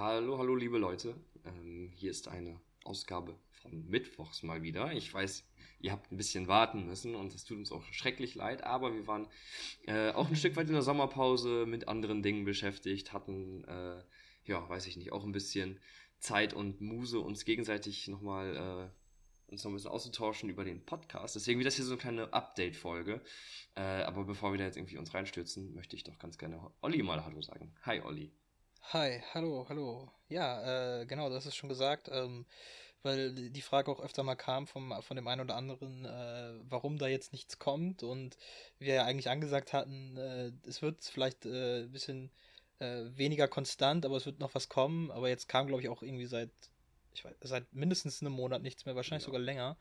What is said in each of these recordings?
Hallo, hallo, liebe Leute. Hier ist eine Ausgabe von Mittwochs mal wieder. Ich weiß, ihr habt ein bisschen warten müssen und es tut uns auch schrecklich leid, aber wir waren auch ein Stück weit in der Sommerpause mit anderen Dingen beschäftigt, hatten, weiß ich nicht, auch ein bisschen Zeit und Muße, uns gegenseitig uns noch ein bisschen auszutauschen über den Podcast. Deswegen wird das hier so eine kleine Update-Folge. Aber bevor wir da jetzt irgendwie uns reinstürzen, möchte ich doch ganz gerne Olli mal Hallo sagen. Hi, Olli. Hi, hallo, hallo. Ja, genau, das ist schon gesagt, weil die Frage auch öfter mal kam von dem einen oder anderen, warum da jetzt nichts kommt und wir ja eigentlich angesagt hatten, es wird vielleicht ein bisschen weniger konstant, aber es wird noch was kommen, aber jetzt kam, glaube ich, auch irgendwie seit mindestens einem Monat nichts mehr, wahrscheinlich Ja. sogar länger.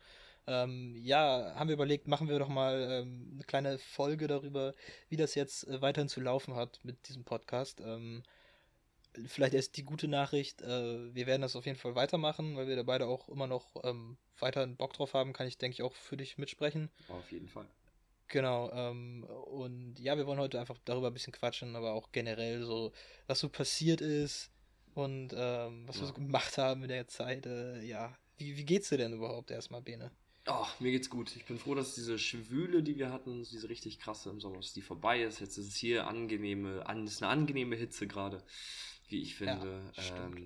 Ja, haben wir überlegt, machen wir doch mal eine kleine Folge darüber, wie das jetzt weiterhin zu laufen hat mit diesem Podcast. Vielleicht erst die gute Nachricht, wir werden das auf jeden Fall weitermachen, weil wir da beide auch immer noch weiterhin Bock drauf haben, kann ich, denke ich, auch für dich mitsprechen. Auf jeden Fall. Genau, und ja, wir wollen heute einfach darüber ein bisschen quatschen, aber auch generell so, was so passiert ist und was wir so Ja. gemacht haben in der Zeit. Ja, wie geht's dir denn überhaupt erstmal, Bene? Oh, mir geht's gut. Ich bin froh, dass diese Schwüle, die wir hatten, diese richtig krasse im Sommer, dass die vorbei ist. Jetzt ist es hier ist eine angenehme Hitze gerade, wie ich Ja, finde. stimmt.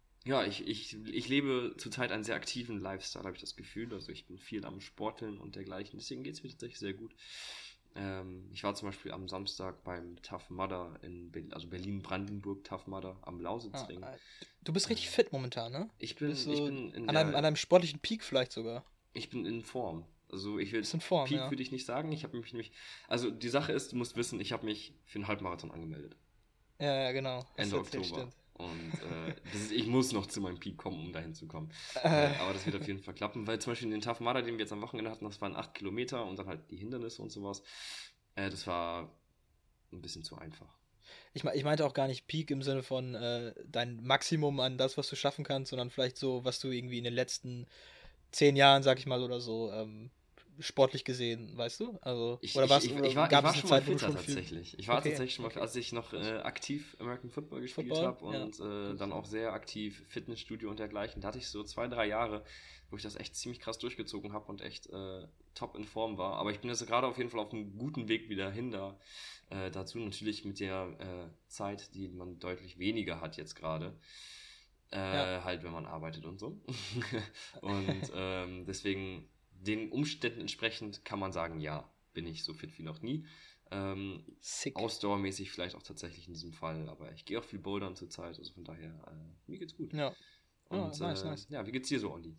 Ich lebe zurzeit einen sehr aktiven Lifestyle, habe ich das Gefühl. Also ich bin viel am Sporteln und dergleichen. Deswegen geht's mir tatsächlich sehr gut. Ich war zum Beispiel am Samstag beim Tough Mudder also Berlin-Brandenburg Tough Mudder am Ah, Lausitzring. du bist richtig Ähm, fit momentan, ne? Bist ich so bin in an einem sportlichen Peak vielleicht sogar. ich bin in Form. Also Bist in Form, Peak ja. würde ich nicht sagen. Ich habe mich nämlich, also die Sache ist, du musst wissen, ich habe mich für einen Halbmarathon angemeldet. Ja, ja, genau. Hast Ende du erzählt, Oktober. stimmt. Und ich muss noch zu meinem Peak kommen, um dahin zu kommen. Äh, Aber das wird auf jeden Fall klappen, weil zum Beispiel den Tough Mudder, den wir jetzt am Wochenende hatten, das waren 8 Kilometer und dann halt die Hindernisse und sowas. Das war ein bisschen zu einfach. ich meinte auch gar nicht Peak im Sinne von dein Maximum an das, was du schaffen kannst, sondern vielleicht so, was du irgendwie in den letzten 10 Jahren, sag ich mal, oder so, sportlich gesehen, weißt du? Also, oder Ich gab war es eine schon mal Zeit, wo du fitter schon viel. tatsächlich. Ich war Okay, tatsächlich schon mal, okay. als ich noch Krass. aktiv American Football gespielt Football? habe Ja. und Gut. dann auch sehr aktiv Fitnessstudio und dergleichen. Da hatte ich so 2, 3 Jahre, wo ich das echt ziemlich krass durchgezogen habe und echt top in Form war. Aber ich bin jetzt gerade auf jeden Fall auf einem guten Weg wieder hin dazu. Natürlich mit der Zeit, die man deutlich weniger hat jetzt gerade. Ja. Halt, wenn man arbeitet und so. Und deswegen den Umständen entsprechend kann man sagen, ja, bin ich so fit wie noch nie. Ähm, Sick. Ausdauermäßig vielleicht auch tatsächlich in diesem Fall, aber ich gehe auch viel bouldern zurzeit, also von daher, mir geht's gut. Ja. Ja, Und nice, nice. ja, wie geht's dir so, Olli?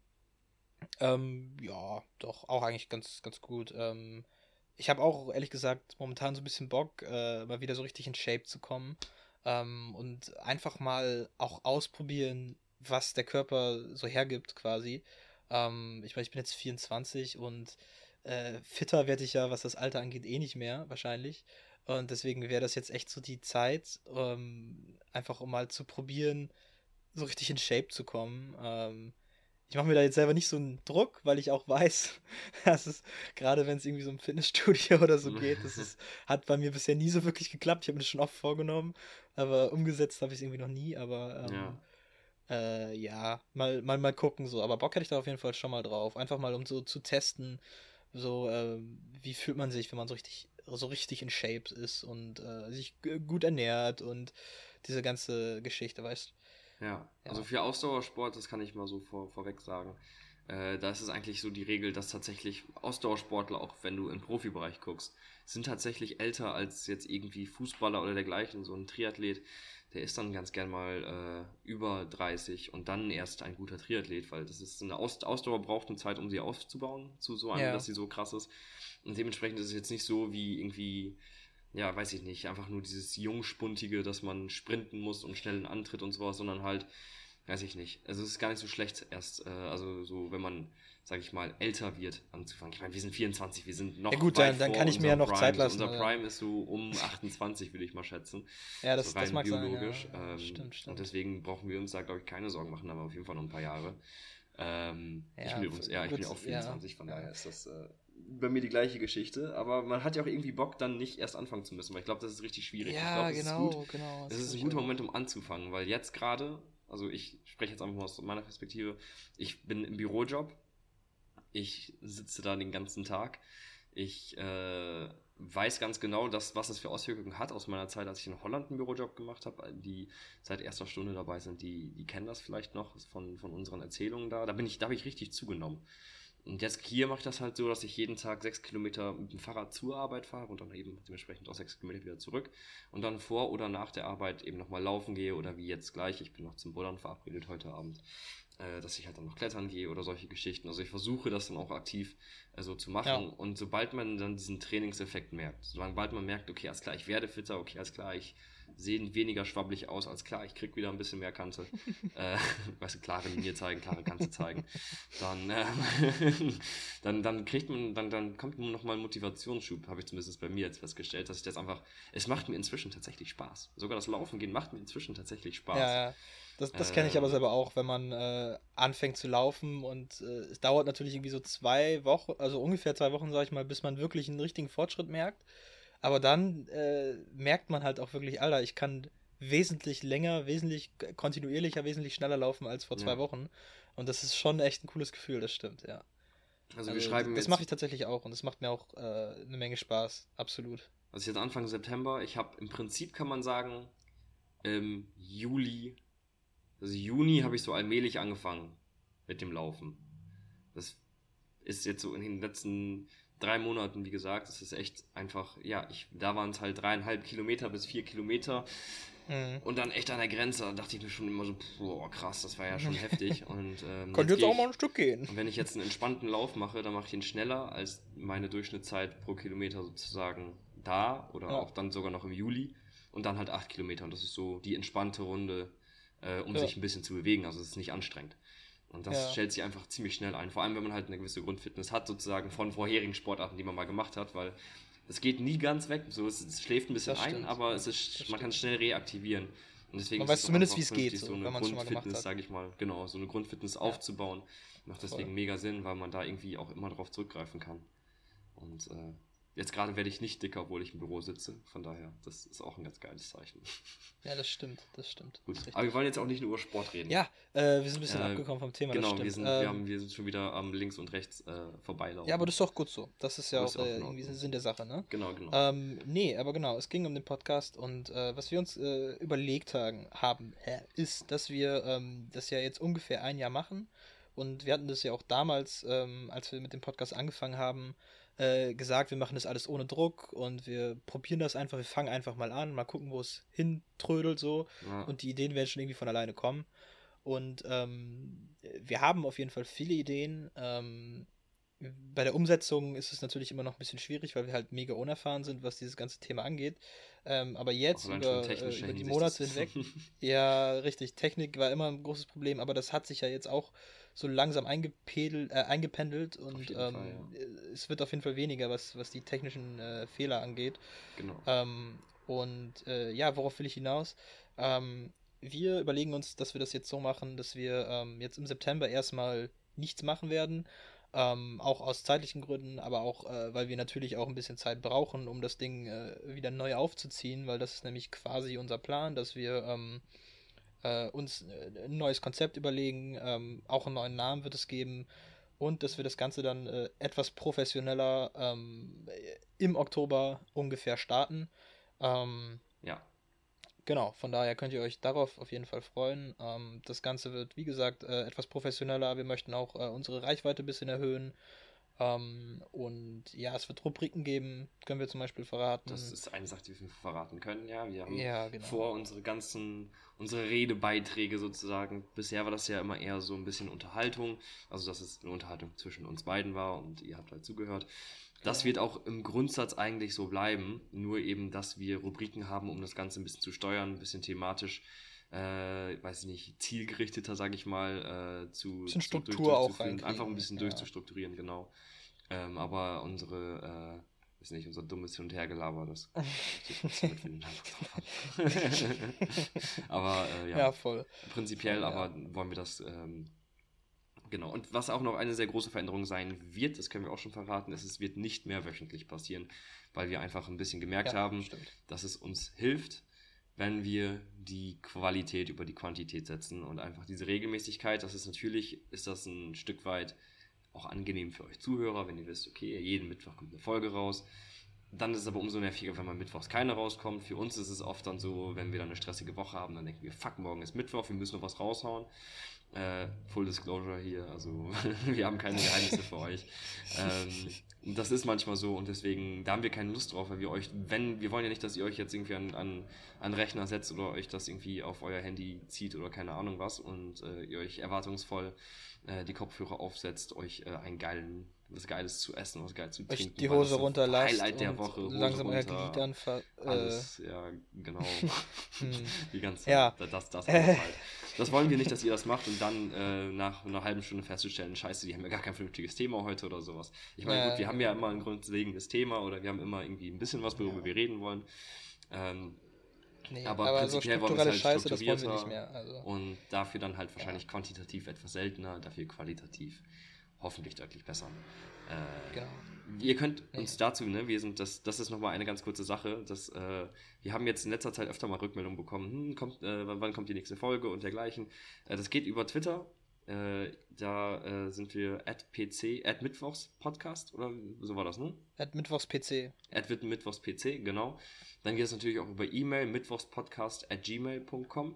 Ja, doch, auch eigentlich ganz, ganz gut. Ich habe auch ehrlich gesagt momentan so ein bisschen Bock, mal wieder so richtig in Shape zu kommen. Und einfach mal auch ausprobieren, was der Körper so hergibt, quasi. Ich meine, ich bin jetzt 24 und fitter werde ich ja, was das Alter angeht, eh nicht mehr, wahrscheinlich. Und deswegen wäre das jetzt echt so die Zeit, einfach um mal zu probieren, so richtig in Shape zu kommen. Ich mache mir da jetzt selber nicht so einen Druck, weil ich auch weiß, dass es, gerade wenn es irgendwie so im Fitnessstudio oder so geht, hat bei mir bisher nie so wirklich geklappt. Ich habe mir das schon oft vorgenommen, aber umgesetzt habe ich es irgendwie noch nie. Aber Ja, ja, mal gucken so. Aber Bock hätte ich da auf jeden Fall schon mal drauf. Einfach mal, um so zu testen, so, wie fühlt man sich, wenn man so richtig in Shape ist und sich gut ernährt und diese ganze Geschichte, weißt ja. du? Also Ja. für Ausdauersport, das kann ich mal so vorweg sagen. Da ist es eigentlich so die Regel, dass tatsächlich Ausdauersportler, auch wenn du im Profibereich guckst, sind tatsächlich älter als jetzt irgendwie Fußballer oder dergleichen. So ein Triathlet, der ist dann ganz gern mal über 30 und dann erst ein guter Triathlet, weil das ist eine Ausdauer braucht eine Zeit, um sie aufzubauen, zu so einem, dass Ja. sie so krass ist. Und dementsprechend ist es jetzt nicht so wie irgendwie, ja, weiß ich nicht, einfach nur dieses Jungspuntige, dass man sprinten muss und schnell einen Antritt und sowas, sondern halt, weiß ich nicht. Also es ist gar nicht so schlecht erst, also so, wenn man, sag ich mal, älter wird, anzufangen. Ich meine, wir sind 24, wir sind Ja noch gut, weit dann vor kann ich mir ja unserem noch Zeit Prime. So, lassen. unser Prime ist so um 28, würde ich mal schätzen. Ja, So das rein mag sein, ja. biologisch. Ja, stimmt, Und stimmt. deswegen brauchen wir uns da, glaube ich, keine Sorgen machen, aber auf jeden Fall noch ein paar Jahre. Ich bin Ja, übrigens, ich bin ja wird, auch ja, 24, von daher ja. ist das bei mir die gleiche Geschichte, aber man hat ja auch irgendwie Bock, dann nicht erst anfangen zu müssen, weil ich glaube, das ist richtig schwierig. Ich glaube, es ist gut. Genau. Es ist ein guter Moment, um anzufangen, weil jetzt gerade, also ich spreche jetzt einfach mal aus meiner Perspektive, ich bin im Bürojob, ich sitze da den ganzen Tag, ich weiß ganz genau, was das für Auswirkungen hat aus meiner Zeit, als ich in Holland einen Bürojob gemacht habe. Die seit erster Stunde dabei sind, die kennen das vielleicht noch von unseren Erzählungen da. Da habe ich richtig zugenommen. Und jetzt hier mache ich das halt so, dass ich jeden Tag 6 Kilometer mit dem Fahrrad zur Arbeit fahre und dann eben dementsprechend auch 6 Kilometer wieder zurück. Und dann vor oder nach der Arbeit eben nochmal laufen gehe oder wie jetzt gleich. Ich bin noch zum Bullern verabredet heute Abend, dass ich halt dann noch klettern gehe oder solche Geschichten. Also ich versuche das dann auch aktiv so zu machen. Ja. Und sobald man dann diesen Trainingseffekt merkt, sobald man merkt, okay, alles klar, ich werde fitter, okay, alles klar, ich sehe weniger schwabbelig aus, alles klar, ich krieg wieder ein bisschen mehr Kante. Weißt du, klare Linie zeigen, klare Kante zeigen. Dann kommt nur noch mal ein Motivationsschub, habe ich zumindest bei mir jetzt festgestellt, dass ich das einfach, es macht mir inzwischen tatsächlich Spaß. Sogar das Laufen gehen macht mir inzwischen tatsächlich Spaß. Ja. Das kenne ich aber selber auch, wenn man anfängt zu laufen und es dauert natürlich irgendwie so 2 Wochen, also ungefähr 2 Wochen, sag ich mal, bis man wirklich einen richtigen Fortschritt merkt. Aber dann merkt man halt auch wirklich, Alter, ich kann wesentlich länger, wesentlich kontinuierlicher, wesentlich schneller laufen als vor 2 Ja. Wochen. Und das ist schon echt ein cooles Gefühl, das stimmt, ja. Also wir Also schreiben das jetzt, mache ich tatsächlich auch und das macht mir auch eine Menge Spaß, absolut. also jetzt Anfang September, ich habe im Prinzip, kann man sagen, im Juni habe ich so allmählich angefangen mit dem Laufen. Das ist jetzt so in den letzten 3 Monaten, wie gesagt, das ist echt einfach, ja, da waren es halt 3,5 Kilometer bis 4 Kilometer Mhm. und dann echt an der Grenze, da dachte ich mir schon immer so, boah, krass, das war ja schon heftig. Und Könnte jetzt gehe auch mal ein Stück gehen. und wenn ich jetzt einen entspannten Lauf mache, dann mache ich ihn schneller als meine Durchschnittszeit pro Kilometer sozusagen da oder Ja. auch dann sogar noch im Juli und dann halt 8 Kilometer und das ist so die entspannte Runde, um Ja. sich ein bisschen zu bewegen, also es ist nicht anstrengend. Und das Ja. stellt sich einfach ziemlich schnell ein, vor allem wenn man halt eine gewisse Grundfitness hat, sozusagen von vorherigen Sportarten, die man mal gemacht hat, weil es geht nie ganz weg, so es schläft ein bisschen Das ein, stimmt. aber Das man kann es stimmt. schnell reaktivieren. Und deswegen Man ist weiß es auch zumindest, einfach wie es geht, vernünftig, so, so eine wenn man es schon mal gemacht Grundfitness, hat. sage ich mal, genau, so eine Grundfitness aufzubauen. Macht deswegen Voll. mega Sinn, weil man da irgendwie auch immer drauf zurückgreifen kann. Und jetzt gerade werde ich nicht dicker, obwohl ich im Büro sitze. Von daher, das ist auch ein ganz geiles Zeichen. Ja, das stimmt. Das ist Gut, richtig. aber wir wollen jetzt auch nicht nur über Sport reden. Ja, wir sind ein bisschen Äh, abgekommen vom Thema, Genau, das wir stimmt. sind schon wieder am links und rechts vorbeilaufen. Ja, aber das ist doch gut so. Das ist ja Das ist auch auch in irgendwie Ordnung. Sinn der Sache, ne? Genau, genau. Nee, aber genau, es ging um den Podcast und was wir uns überlegt haben, ist, dass wir das ja jetzt ungefähr ein Jahr machen und wir hatten das ja auch damals, als wir mit dem Podcast angefangen haben, gesagt, wir machen das alles ohne Druck und wir probieren das einfach, wir fangen einfach mal an, mal gucken, wo es hintrödelt so Ja, und die Ideen werden schon irgendwie von alleine kommen und wir haben auf jeden Fall viele Ideen. Bei der Umsetzung ist es natürlich immer noch ein bisschen schwierig, weil wir halt mega unerfahren sind, was dieses ganze Thema angeht. Aber auch jetzt allein schon in über technischer die Hinsicht. Monate hinweg, ja, richtig, Technik war immer ein großes Problem, aber das hat sich ja jetzt auch so langsam eingependelt Auf und jeden Fall, ja. es wird auf jeden Fall weniger, was die technischen Fehler angeht. Genau. Ja, worauf will ich hinaus? Wir überlegen uns, dass wir das jetzt so machen, dass wir jetzt im September erstmal nichts machen werden. Auch aus zeitlichen Gründen, aber auch, weil wir natürlich auch ein bisschen Zeit brauchen, um das Ding wieder neu aufzuziehen, weil das ist nämlich quasi unser Plan, dass wir uns ein neues Konzept überlegen, auch einen neuen Namen wird es geben und dass wir das Ganze dann etwas professioneller im Oktober ungefähr starten. Ja, Genau, von daher könnt ihr euch darauf auf jeden Fall freuen. Das Ganze wird, wie gesagt, etwas professioneller. Wir möchten auch unsere Reichweite ein bisschen erhöhen. Und ja, es wird Rubriken geben, können wir zum Beispiel verraten. das ist eine Sache, die wir verraten können, ja. Wir haben Ja, genau. vor unsere Redebeiträge sozusagen. Bisher war das ja immer eher so ein bisschen Unterhaltung. Also, dass es eine Unterhaltung zwischen uns beiden war und ihr habt halt zugehört. Das Genau. wird auch im Grundsatz eigentlich so bleiben. Nur eben, dass wir Rubriken haben, um das Ganze ein bisschen zu steuern, ein bisschen thematisch, weiß ich nicht, zielgerichteter, sage ich mal, Bisschen Struktur auch durchzuführen. Einfach ein reinkriegen. bisschen Ja. durchzustrukturieren, genau. Aber weiß nicht, unser dummes Hin- und Hergelaber, das steht trotzdem mit vielen Dank drauf an. Aber ja, Ja, voll. prinzipiell Voll, ja. aber wollen wir das Genau, und was auch noch eine sehr große Veränderung sein wird, das können wir auch schon verraten, ist, es wird nicht mehr wöchentlich passieren, weil wir einfach ein bisschen gemerkt haben, stimmt. dass es uns hilft, wenn wir die Qualität über die Quantität setzen und einfach diese Regelmäßigkeit, das ist natürlich, ist das ein Stück weit auch angenehm für euch Zuhörer, wenn ihr wisst, okay, jeden Mittwoch kommt eine Folge raus. Dann ist es aber umso nerviger, wenn mal mittwochs keine rauskommt. Für uns ist es oft dann so, wenn wir dann eine stressige Woche haben, dann denken wir, fuck, morgen ist Mittwoch, wir müssen noch was raushauen. Full Disclosure hier, also wir haben keine Geheimnisse für euch. Das ist manchmal so und deswegen, da haben wir keine Lust drauf, weil wir wollen ja nicht, dass ihr euch jetzt irgendwie an Rechner setzt oder euch das irgendwie auf euer Handy zieht oder keine Ahnung was und ihr euch erwartungsvoll die Kopfhörer aufsetzt, euch was Geiles zu essen, was Geiles zu Euch trinken. die Hose runterlasst Highlight der Woche, und Hose langsam euer runter, Gliedern alles, ja, genau. Die ganze, Ja. das alles halt. Das wollen wir nicht, dass ihr das macht und dann nach einer halben Stunde festzustellen, scheiße, die haben ja gar kein vernünftiges Thema heute oder sowas. Ich meine, gut, wir haben ja immer ein grundlegendes Thema oder wir haben immer irgendwie ein bisschen was, worüber wir reden wollen. Nee, aber so prinzipiell wollen wir strukturelle es halt Scheiße, das wollen wir strukturierter nicht mehr. Also. und dafür dann halt wahrscheinlich quantitativ etwas seltener, dafür qualitativ hoffentlich deutlich besser. Genau. Ihr könnt uns dazu, ne, das ist nochmal eine ganz kurze Sache, wir haben jetzt in letzter Zeit öfter mal Rückmeldungen bekommen, wann kommt die nächste Folge und dergleichen. Das geht über Twitter, da sind wir @mittwochspodcast oder so war das, ne? @mittwochspc. @mittwochspc, genau. Dann geht es natürlich auch über E-Mail, mittwochspodcast@gmail.com.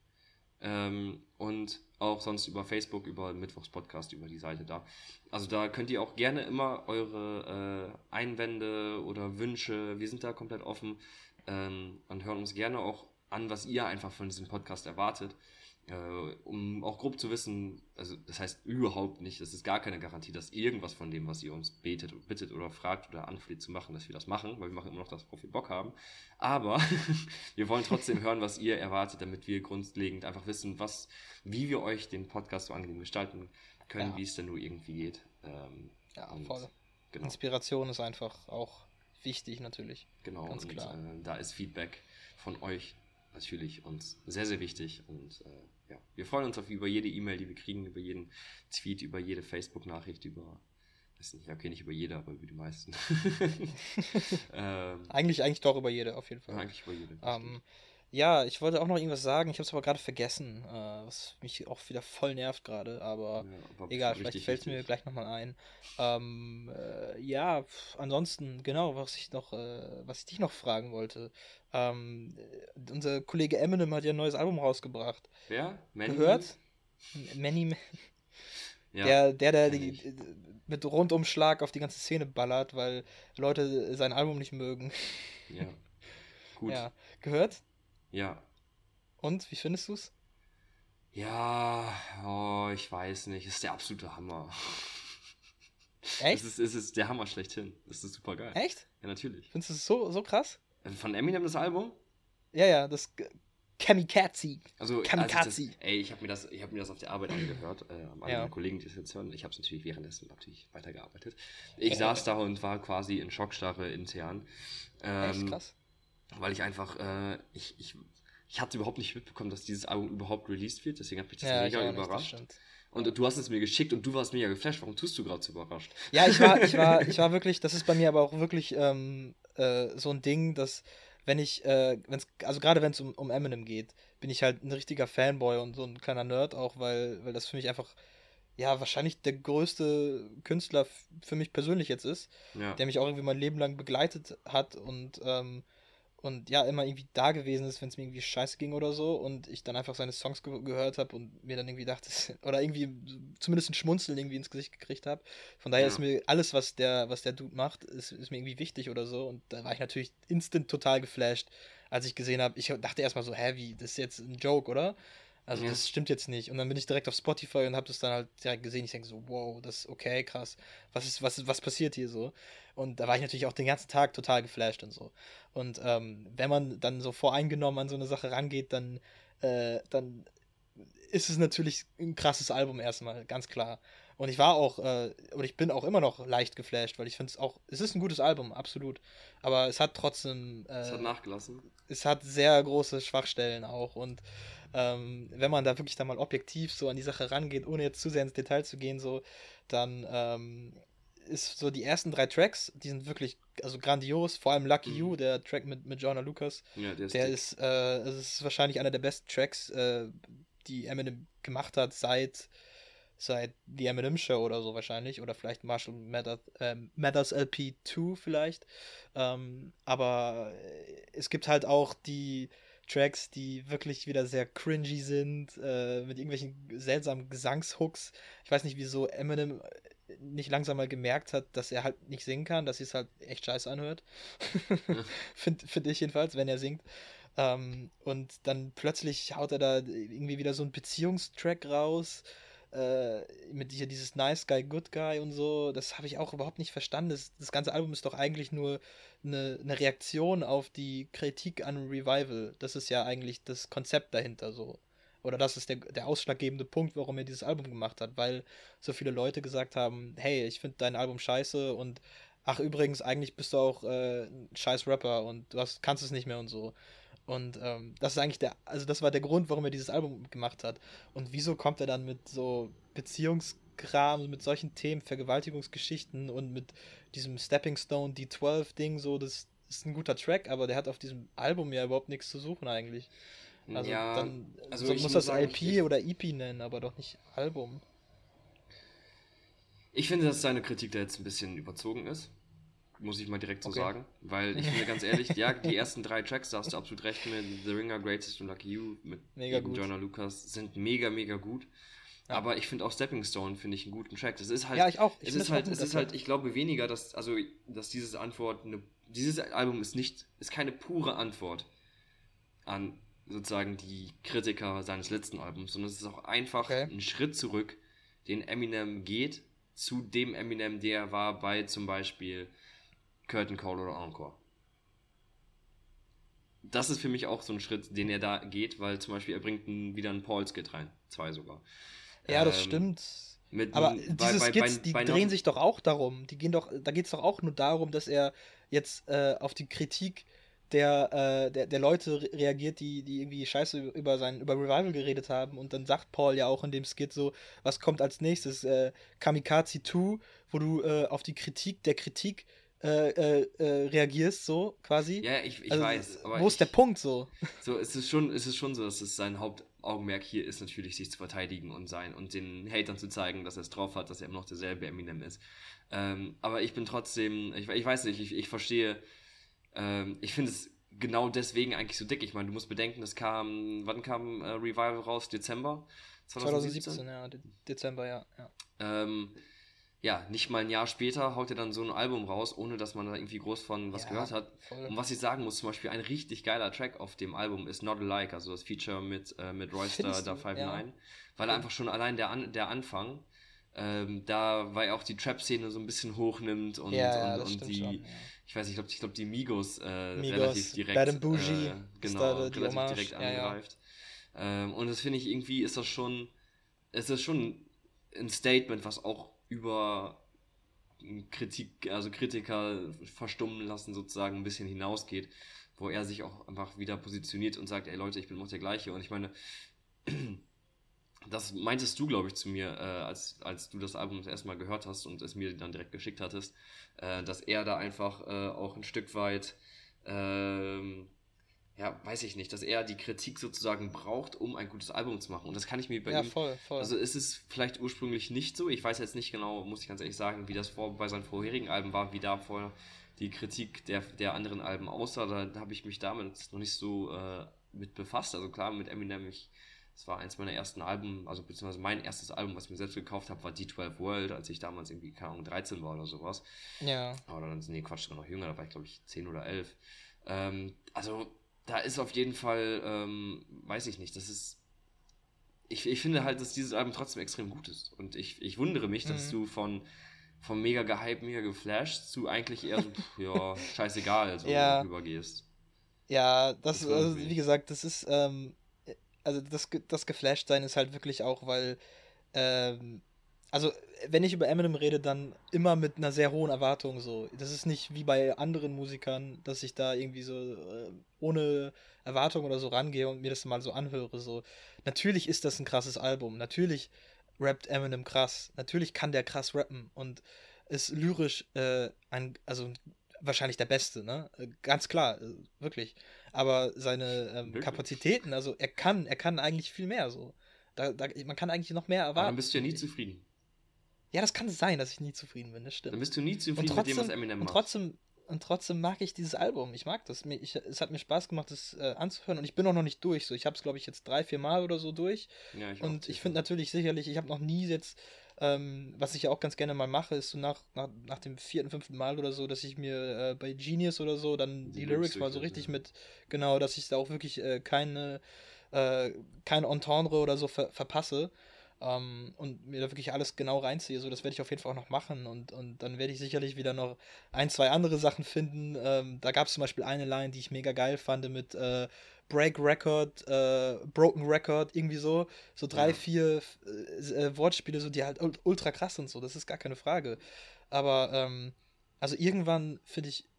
Und auch sonst über Facebook, über Mittwochspodcast, über die Seite da. Also da könnt ihr auch gerne immer eure Einwände oder Wünsche, wir sind da komplett offen und hören uns gerne auch an, was ihr einfach von diesem Podcast erwartet, um auch grob zu wissen, also das heißt überhaupt nicht, es ist gar keine Garantie, dass irgendwas von dem, was ihr uns bittet oder fragt oder anfleht zu machen, dass wir das machen, weil wir machen immer noch das, worauf wir Bock haben. Aber wir wollen trotzdem hören, was ihr erwartet, damit wir grundlegend einfach wissen, wie wir euch den Podcast so angenehm gestalten können, wie es denn nur irgendwie geht. Voll. Genau. Inspiration ist einfach auch wichtig natürlich. Genau, ganz klar. Da ist Feedback von euch natürlich uns sehr, sehr wichtig und wir freuen uns über jede E-Mail, die wir kriegen, über jeden Tweet, über jede Facebook-Nachricht, nicht über jede, aber über die meisten. Eigentlich doch über jede, auf jeden Fall. Eigentlich über jede. Ja, ich wollte auch noch irgendwas sagen, ich habe es aber gerade vergessen, was mich auch wieder voll nervt gerade, aber egal, vielleicht fällt es mir gleich nochmal ein. Ansonsten, genau, was ich dich noch fragen wollte. Unser Kollege Eminem hat ja ein neues Album rausgebracht. Wer? Gehört? Many. Ja, der mit Rundumschlag auf die ganze Szene ballert, weil Leute sein Album nicht mögen. Ja, gut. Ja, gehört? Ja. Und, wie findest du's? Ja, ich weiß nicht, ist der absolute Hammer. Echt? Es ist der Hammer schlechthin. Das ist super geil. Echt? Ja, natürlich. Findest du es so krass? Von Eminem das Album? Ja, das Kamikaze. Kamikaze. Ich habe mir das auf der Arbeit angehört, meine Kollegen, die das jetzt hören. Ich habe es natürlich währenddessen weitergearbeitet. Ich saß da und war quasi in Schockstarre intern. Echt krass. Weil ich einfach, ich hatte überhaupt nicht mitbekommen, dass dieses Album überhaupt released wird, deswegen hat mich das mega überrascht. Und du hast es mir geschickt und du warst mega geflasht. Warum tust du gerade so überrascht? Ja, ich war wirklich, das ist bei mir aber auch wirklich so ein Ding, dass gerade wenn es um Eminem geht, bin ich halt ein richtiger Fanboy und so ein kleiner Nerd auch, weil das für mich einfach, ja, wahrscheinlich der größte Künstler für mich persönlich jetzt ist, der mich auch irgendwie mein Leben lang begleitet hat und ja, immer irgendwie da gewesen ist, wenn es mir irgendwie scheiße ging oder so und ich dann einfach seine Songs gehört habe und mir dann irgendwie dachte, oder irgendwie zumindest ein Schmunzeln irgendwie ins Gesicht gekriegt habe. Von daher ist mir alles, was der Dude macht, ist mir irgendwie wichtig oder so und da war ich natürlich instant total geflasht, als ich gesehen habe. Ich dachte erstmal so, wie, das ist jetzt ein Joke, oder? Also das stimmt jetzt nicht. Und dann bin ich direkt auf Spotify und habe das dann halt direkt gesehen. Ich denke so, wow, das ist okay, krass. Was passiert hier so? Und da war ich natürlich auch den ganzen Tag total geflasht und so. Und wenn man dann so voreingenommen an so eine Sache rangeht, dann ist es natürlich ein krasses Album erstmal, ganz klar. Und ich bin auch immer noch leicht geflasht, weil ich finde es ist ein gutes Album, absolut. Aber es hat trotzdem... es hat nachgelassen. Es hat sehr große Schwachstellen auch und Wenn man da wirklich dann mal objektiv so an die Sache rangeht, ohne jetzt zu sehr ins Detail zu gehen, so, dann ist so die ersten 3 Tracks, die sind wirklich also grandios, vor allem Lucky You, der Track mit Joyner Lucas, Ja, der ist der dick. ist, es ist wahrscheinlich einer der besten Tracks, die Eminem gemacht hat seit The Eminem Show oder so wahrscheinlich, oder vielleicht Marshall Mathers LP 2 vielleicht. Aber es gibt halt auch die Tracks, die wirklich wieder sehr cringy sind, mit irgendwelchen seltsamen Gesangshooks. Ich weiß nicht, wieso Eminem nicht langsam mal gemerkt hat, dass er halt nicht singen kann, dass es halt echt scheiße anhört. Find ich jedenfalls, wenn er singt. Und dann plötzlich haut er da irgendwie wieder so einen Beziehungstrack raus, mit hier dieses Nice Guy, Good Guy und so. Das habe ich auch überhaupt nicht verstanden. Das ganze Album ist doch eigentlich nur eine Reaktion auf die Kritik an Revival. Das ist ja eigentlich das Konzept dahinter so. Oder das ist der ausschlaggebende Punkt, warum er dieses Album gemacht hat, weil so viele Leute gesagt haben, hey, ich finde dein Album scheiße und ach übrigens, eigentlich bist du auch ein scheiß Rapper und kannst es nicht mehr und so. Und das ist eigentlich also das war der Grund, warum er dieses Album gemacht hat. Und wieso kommt er dann mit so Beziehungskram, mit solchen Themen, Vergewaltigungsgeschichten und mit diesem Stepping Stone D12-Ding, so, das ist ein guter Track, aber der hat auf diesem Album ja überhaupt nichts zu suchen eigentlich. Also Ja, dann also ich muss muss das sagen, LP oder EP nennen, aber doch nicht Album. ich finde, dass seine Kritik da jetzt ein bisschen überzogen ist. Muss ich mal direkt so Okay. sagen. Weil ich finde ganz ehrlich, ja, die ersten 3 Tracks, da hast du absolut recht mit The Ringer, Greatest und Lucky You mit Mega eben gut. Joyner Lucas, sind mega, mega gut. Ja. Aber ich finde auch Stepping Stone finde ich einen guten Track. Das ist halt, Ja, ich auch. Ich es find ist das auch halt, ein es guter ist halt, Track. ich glaube weniger, dass dieses Album ist keine pure Antwort an sozusagen die Kritiker seines letzten Albums, sondern es ist auch einfach Okay. ein Schritt zurück, den Eminem geht zu dem Eminem, der war bei zum Beispiel Curtain Call oder Encore. Das ist für mich auch so ein Schritt, den er da geht, weil zum Beispiel er bringt wieder einen Paul-Skit rein. 2 sogar. Ja, das Ähm, stimmt. mit, Aber bei, diese bei, Skits, bei, die bei drehen Not, sich doch auch darum. Da geht es doch auch nur darum, dass er jetzt auf die Kritik der Leute reagiert, die irgendwie Scheiße über Revival geredet haben. Und dann sagt Paul ja auch in dem Skit so, was kommt als nächstes? Kamikaze 2, wo du auf die Kritik der Kritik reagierst, so quasi. ja, ich Also, weiß, aber wo ist der Punkt so? so, es ist schon so, dass es sein Hauptaugenmerk hier ist, natürlich sich zu verteidigen und den Hatern zu zeigen, dass er es drauf hat, dass er immer noch derselbe Eminem ist. Aber ich bin trotzdem, ich weiß nicht, ich verstehe, ich finde es genau deswegen eigentlich so dick. Ich meine, du musst bedenken, wann kam Revival raus? Dezember 2017, ja, Dezember, ja. Ja, nicht mal ein Jahr später haut er dann so ein Album raus, ohne dass man da irgendwie groß von was Ja, gehört hat. voll. Und was ich sagen muss, zum Beispiel ein richtig geiler Track auf dem Album ist Not Alike, also das Feature mit Royster Findest da du? 5 Ja. 9, weil einfach schon allein der Anfang, da weil auch die Trap-Szene so ein bisschen hochnimmt Ja, das und stimmt die, schon. Ja. ich weiß nicht, ich glaube die Migos, Migos, relativ direkt, Bad and Bougie ist genau, da die relativ Hommage. direkt Ja, ja. angreift. Und das finde ich irgendwie, ist das schon ein Statement, was auch über Kritiker verstummen lassen sozusagen ein bisschen hinausgeht, wo er sich auch einfach wieder positioniert und sagt, ey Leute, ich bin noch der gleiche. Und ich meine, das meintest du, glaube ich, zu mir, als du das Album das erste Mal gehört hast und es mir dann direkt geschickt hattest, dass er da einfach auch ein Stück weit ja, weiß ich nicht, dass er die Kritik sozusagen braucht, um ein gutes Album zu machen. Und das kann ich mir bei Ja, ihm, voll. also ist es vielleicht ursprünglich nicht so. Ich weiß jetzt nicht genau, muss ich ganz ehrlich sagen, wie das bei seinen vorherigen Alben war, wie da vorher die Kritik der anderen Alben aussah. Da habe ich mich damit noch nicht so mit befasst. Also klar, mit Eminem, es war eins meiner ersten Alben, also beziehungsweise mein erstes Album, was ich mir selbst gekauft habe, war D12 World, als ich damals irgendwie, keine Ahnung, 13 war oder sowas. Ja. Oder dann, nee, Quatsch, sogar noch jünger, da war ich glaube ich 10 oder 11. Also da ist auf jeden Fall, weiß ich nicht, das ist, ich finde halt, dass dieses Album trotzdem extrem gut ist. Und ich wundere mich, dass du von mega gehypt, mega geflasht zu eigentlich eher so, ja, scheißegal, so Ja. rübergehst. Ja, Das also, wundert mich. wie gesagt, das ist, also das Geflasht-Sein ist halt wirklich auch, weil ähm, also, wenn ich über Eminem rede, dann immer mit einer sehr hohen Erwartung so. Das ist nicht wie bei anderen Musikern, dass ich da irgendwie so ohne Erwartung oder so rangehe und mir das mal so anhöre. So. Natürlich ist das ein krasses Album. Natürlich rappt Eminem krass. Natürlich kann der krass rappen und ist lyrisch also wahrscheinlich der Beste, ne? Ganz klar, wirklich. Aber seine Wirklich. Kapazitäten, also er kann eigentlich viel mehr so. Man kann eigentlich noch mehr Aber dann erwarten, bist du ja finde nie ich. zufrieden. Ja, das kann sein, dass ich nie zufrieden bin, das Dann stimmt. bist du nie Und zufrieden mit dem, was trotzdem, Eminem und macht. trotzdem, und trotzdem mag ich dieses Album. Ich mag das. Es hat mir Spaß gemacht, das anzuhören. Und ich bin auch noch nicht durch. So, ich habe es, glaube ich, jetzt 3, 4 Mal oder so durch. Ja, ich auch Und ich circa. finde natürlich sicherlich, ich habe noch nie jetzt, was ich ja auch ganz gerne mal mache, ist so nach dem 4., 5. Mal oder so, dass ich mir bei Genius oder so dann Die die Lyrics Lyrics mal so durchlesen, richtig ja. genau, dass ich da auch wirklich äh, kein Entendre oder so verpasse. Und mir da wirklich alles genau reinziehe. So, das werde ich auf jeden Fall auch noch machen. Und dann werde ich sicherlich wieder noch 1, 2 andere Sachen finden. Da gab es zum Beispiel eine Line, die ich mega geil fand mit Break Record, Broken Record, irgendwie so. So drei, Ja. vier Wortspiele, so, die halt ultra krass sind. So, das ist gar keine Frage. Aber also irgendwann finde ich,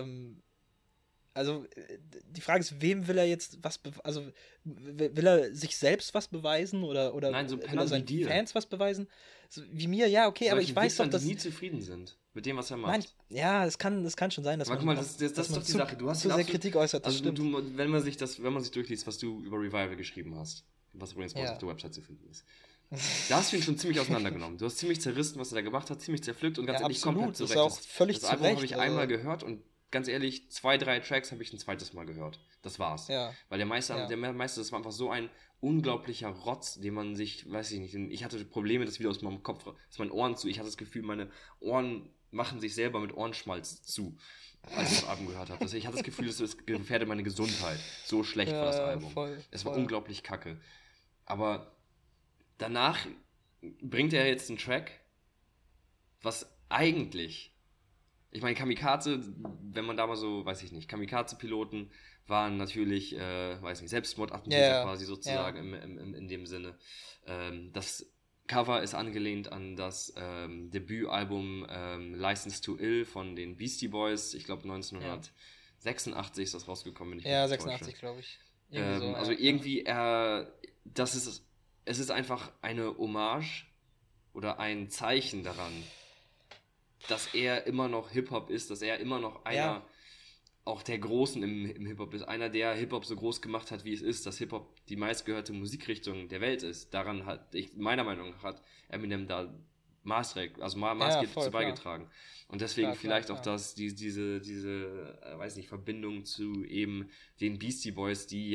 also die Frage ist, wem will er jetzt also will er sich selbst was beweisen oder Nein, so will er Pennern wie seinen dir. Fans was beweisen? So, wie mir, ja, okay, aber ich Solchen weiß doch, Wichsern, die dass, nie zufrieden sind mit dem, was er nein, macht. ja, das kann schon sein, dass Aber guck man mal, auch, das dass ist doch man die zu, Sache. Du hast zu ihn sehr absolut. Kritik äußert, das Also stimmt. wenn man sich durchliest, was du über Revival geschrieben hast, was übrigens bei uns auf Ja. der Website zu finden ist. Da hast du ihn schon ziemlich auseinandergenommen. Du hast ziemlich zerrissen, was er da gemacht hat, ziemlich zerpflückt und ganz Ja, ehrlich komplett absolut, zu ist ja Recht. auch völlig Das zu Album habe Recht, ich einmal also, gehört und ganz ehrlich, 2, 3 Tracks habe ich ein zweites Mal gehört. Das war's. ja, Weil ja, der Meister, das war einfach so ein unglaublicher Rotz, den man sich, weiß ich nicht, ich hatte Probleme, das wieder aus meinem Kopf, aus meinen Ohren zu. Ich hatte das Gefühl, meine Ohren machen sich selber mit Ohrenschmalz zu, als ich das Album gehört habe. Ich hatte das Gefühl, es gefährdet meine Gesundheit. So schlecht war das Album. voll, Es war voll. unglaublich kacke. Aber danach bringt er jetzt einen Track, was eigentlich, ich meine, Kamikaze, wenn man da mal so, weiß ich nicht, Kamikaze-Piloten waren natürlich, weiß nicht, Ja, Selbstmordattentäter ja, quasi ja, sozusagen in dem Sinne. Das Cover ist angelehnt an das Debütalbum License to Ill von den Beastie Boys. Ich glaube ja. 1986 ist das rausgekommen, wenn ich mich Ja, nicht täusche. 86, glaube ich. Irgendwie so, Also ja, ja. irgendwie, es ist einfach eine Hommage oder ein Zeichen daran, dass er immer noch Hip-Hop ist, dass er immer noch Ja, einer auch der Großen im Hip-Hop ist, einer, der Hip-Hop so groß gemacht hat, wie es ist, dass Hip-Hop die meistgehörte Musikrichtung der Welt ist. Daran meiner Meinung nach, hat Eminem da ja, maßgeblich voll, zu klar. beigetragen. Und deswegen Klar, klar, vielleicht auch klar. weiß nicht, Verbindung zu eben den Beastie Boys, die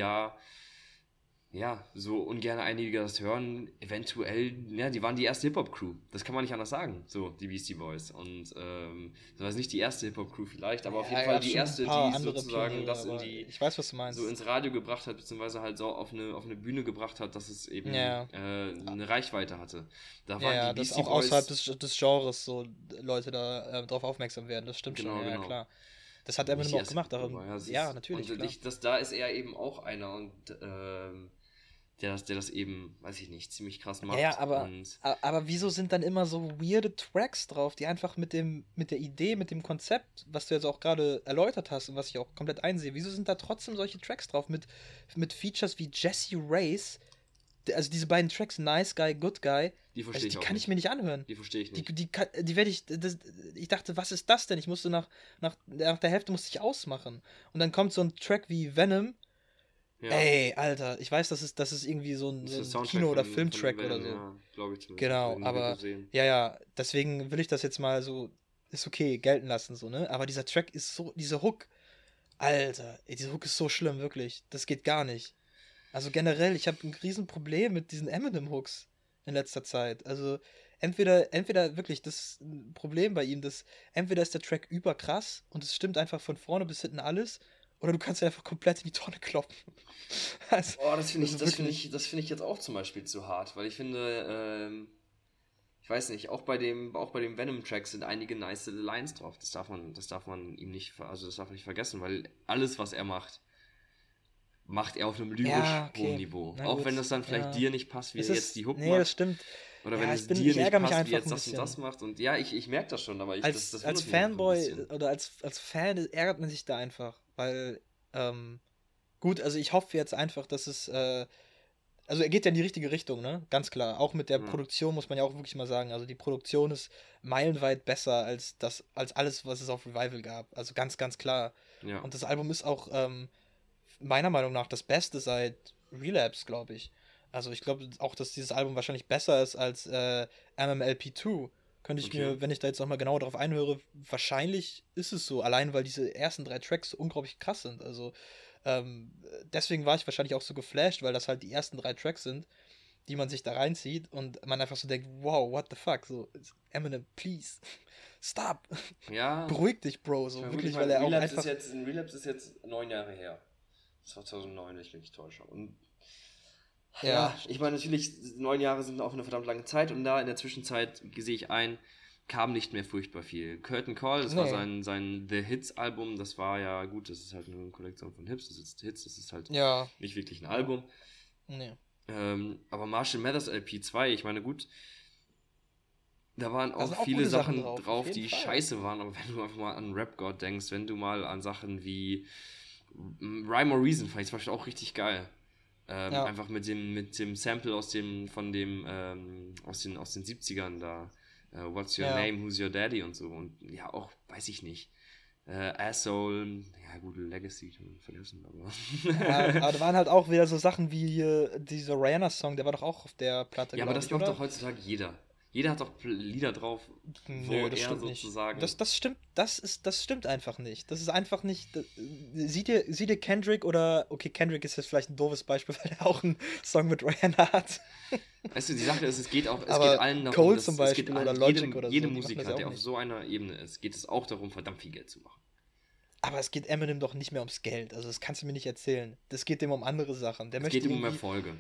ja, so ungern einige das hören, eventuell, ja, die waren die erste Hip-Hop-Crew. Das kann man nicht anders sagen, so, die Beastie Boys. Und das war nicht die erste Hip-Hop-Crew vielleicht, aber auf jeden Ja, Fall gab die schon ein erste, paar die andere sozusagen Pioniere, das aber ich weiß, was du so meinst. ins Radio gebracht hat, beziehungsweise halt so auf eine Bühne gebracht hat, dass es eben Ja, eine Reichweite hatte. Da ja, waren die ja, dass Beastie auch außerhalb Boys, des Genres so Leute da drauf aufmerksam werden, das stimmt schon, genau, ja, ja, genau. klar. Das hat Nicht Eminem die auch erste gemacht, Hip-Hop-Crew darum, war, ja, ja, natürlich, klar. da ist er eben auch einer und der das eben, weiß ich nicht, ziemlich krass Ja, ja, macht und aber wieso sind dann immer so weirde Tracks drauf, die einfach mit der Idee, mit dem Konzept, was du jetzt auch gerade erläutert hast und was ich auch komplett einsehe, wieso sind da trotzdem solche Tracks drauf mit Features wie Jesse Race, also diese beiden Tracks, Nice Guy, Good Guy, die also verstehe die ich auch kann ich nicht. mir nicht anhören. Die verstehe ich Die, nicht. die, kann- die werde ich dachte, was ist das denn? Ich musste nach der Hälfte musste ich ausmachen. Und dann kommt so ein Track wie Venom. Ja, Ey, Alter, ich weiß, das ist irgendwie das ist so der ein Soundtrack Kino- oder von dem Filmtrack oder Venom, so. ja, glaube ich zumindest. Habe Genau, ich ein Video aber gesehen. ja, ja, deswegen will ich das jetzt mal so, ist okay, gelten lassen, so, ne? Aber dieser Track ist so, diese Hook, Alter, ey, diese Hook ist so schlimm, wirklich. Das geht gar nicht. Also generell, ich habe ein Riesenproblem mit diesen Eminem-Hooks in letzter Zeit. Also entweder wirklich, das ist ein Problem bei ihm, dass entweder ist der Track überkrass und es stimmt einfach von vorne bis hinten alles, oder du kannst ihn einfach komplett in die Tonne kloppen. Also, Oh, also wirklich. das finde ich jetzt auch zum Beispiel zu hart, weil ich finde, ich weiß nicht, auch bei dem Venom-Track sind einige nice Lines drauf. Das darf man ihm nicht, also das darf man nicht vergessen, weil alles, was er macht er auf einem lyrisch Ja, hohen okay. Niveau. Na Auch gut. wenn das dann vielleicht Ja. dir nicht passt, wie er Es jetzt ist. die Hook Nee, das macht. stimmt. Oder Ja, wenn es dir nicht ärgere mich passt, wie einfach jetzt ein das und das bisschen. macht. Und ja, ich merke das schon, aber das Als wundert mich einfach ein Fanboy bisschen. oder als Fan ärgert man sich da einfach, weil, ähm, gut, also ich hoffe jetzt einfach, dass also er geht ja in die richtige Richtung, ne? Ganz klar. Auch mit der Ja, Produktion muss man ja auch wirklich mal sagen. Also die Produktion ist meilenweit besser als alles, was es auf Revival gab. Also ganz, ganz klar. ja. Und das Album ist auch meiner Meinung nach das Beste seit Relapse, glaube ich. Also ich glaube auch, dass dieses Album wahrscheinlich besser ist als MMLP2. Könnte ich Okay. mir, wenn ich da jetzt nochmal genau drauf einhöre, wahrscheinlich ist es so. Allein weil diese ersten 3 Tracks so unglaublich krass sind. Also ähm, deswegen war ich wahrscheinlich auch so geflasht, weil das halt die ersten 3 Tracks sind, die man sich da reinzieht und man einfach so denkt, wow, what the fuck? So, Eminem, please, stop. Ja, Beruhig dich, Bro. ich So meine, gut, ich wirklich, weil meine, er auch einfach. Relapse ist jetzt 9 Jahre her. Das war 2009, wenn ich mich nicht täusche. Und ja, Ja, ich meine, natürlich, 9 Jahre sind auch eine verdammt lange Zeit und da in der Zwischenzeit sehe ich ein, kam nicht mehr furchtbar viel. Curtain Call, das war nee. sein The Hits-Album, das war ja gut, das ist halt nur eine Kollektion von Hits, das ist halt Ja, nicht wirklich ein Album. nee. Aber Marshall Mathers LP2, ich meine, gut, da waren Da auch sind auch viele gute Sachen Sachen drauf, auf drauf, jeden die Fall. scheiße waren, aber wenn du einfach mal an Rap God denkst, wenn du mal an Sachen wie Rhyme or Reason fand ich zum Beispiel auch richtig geil. Ja, Einfach mit dem Sample aus den 70ern da. What's Your ja. Name, Who's Your Daddy und so. Und ja, auch, weiß ich nicht. Asshole, ja, gute Legacy, kann man vergessen, Ja, aber. aber da waren halt auch wieder so Sachen wie dieser Rihanna-Song, der war doch auch auf der Platte, Ja, aber glaube das ich, macht oder? doch heutzutage jeder. Jeder hat doch Lieder drauf, wo Nö, das er stimmt nicht. sozusagen. Das stimmt einfach nicht. Das ist einfach nicht. Sieh dir Kendrick oder, okay, Kendrick ist jetzt vielleicht ein doofes Beispiel, weil er auch einen Song mit Rihanna hat. Weißt du, die Sache ist, es geht Aber allen darum, Cole zum dass es geht Beispiel oder allen, Logic jedem, oder so, jedem die machen das Musiker, ja auch der auf nicht. so einer Ebene ist, geht es auch darum, verdammt viel Geld zu machen. Aber es geht Eminem doch nicht mehr ums Geld. Also das kannst du mir nicht erzählen. Das geht ihm um andere Sachen. Der Es möchte geht ihm um irgendwie. Erfolge.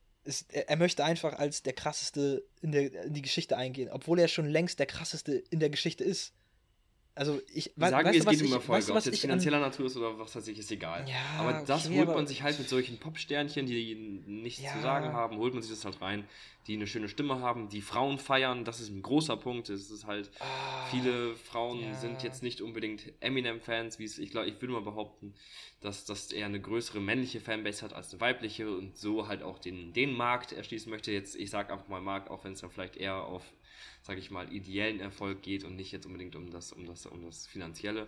Er möchte einfach als der krasseste in die Geschichte eingehen, obwohl er schon längst der krasseste in der Geschichte ist. Also Sagen wir, es geht um weißt Erfolge. du, Ob es was jetzt ich an. finanzieller Natur ist oder was weiß ich, ist egal. Aber Ja, das okay, holt man aber. sich halt mit solchen Popsternchen, die nichts zu sagen Ja. haben, holt man sich das halt rein, die eine schöne Stimme haben, die Frauen feiern, das ist ein großer Punkt. Es ist halt, Ah, viele Frauen sind ja. jetzt nicht unbedingt Eminem-Fans, ich glaube, ich würde mal behaupten, dass das eher eine größere männliche Fanbase hat als eine weibliche und so halt auch den Markt erschließen möchte. Jetzt, ich sage einfach mal Markt, auch wenn es dann vielleicht eher auf, sage ich mal, ideellen Erfolg geht und nicht jetzt unbedingt um das Finanzielle.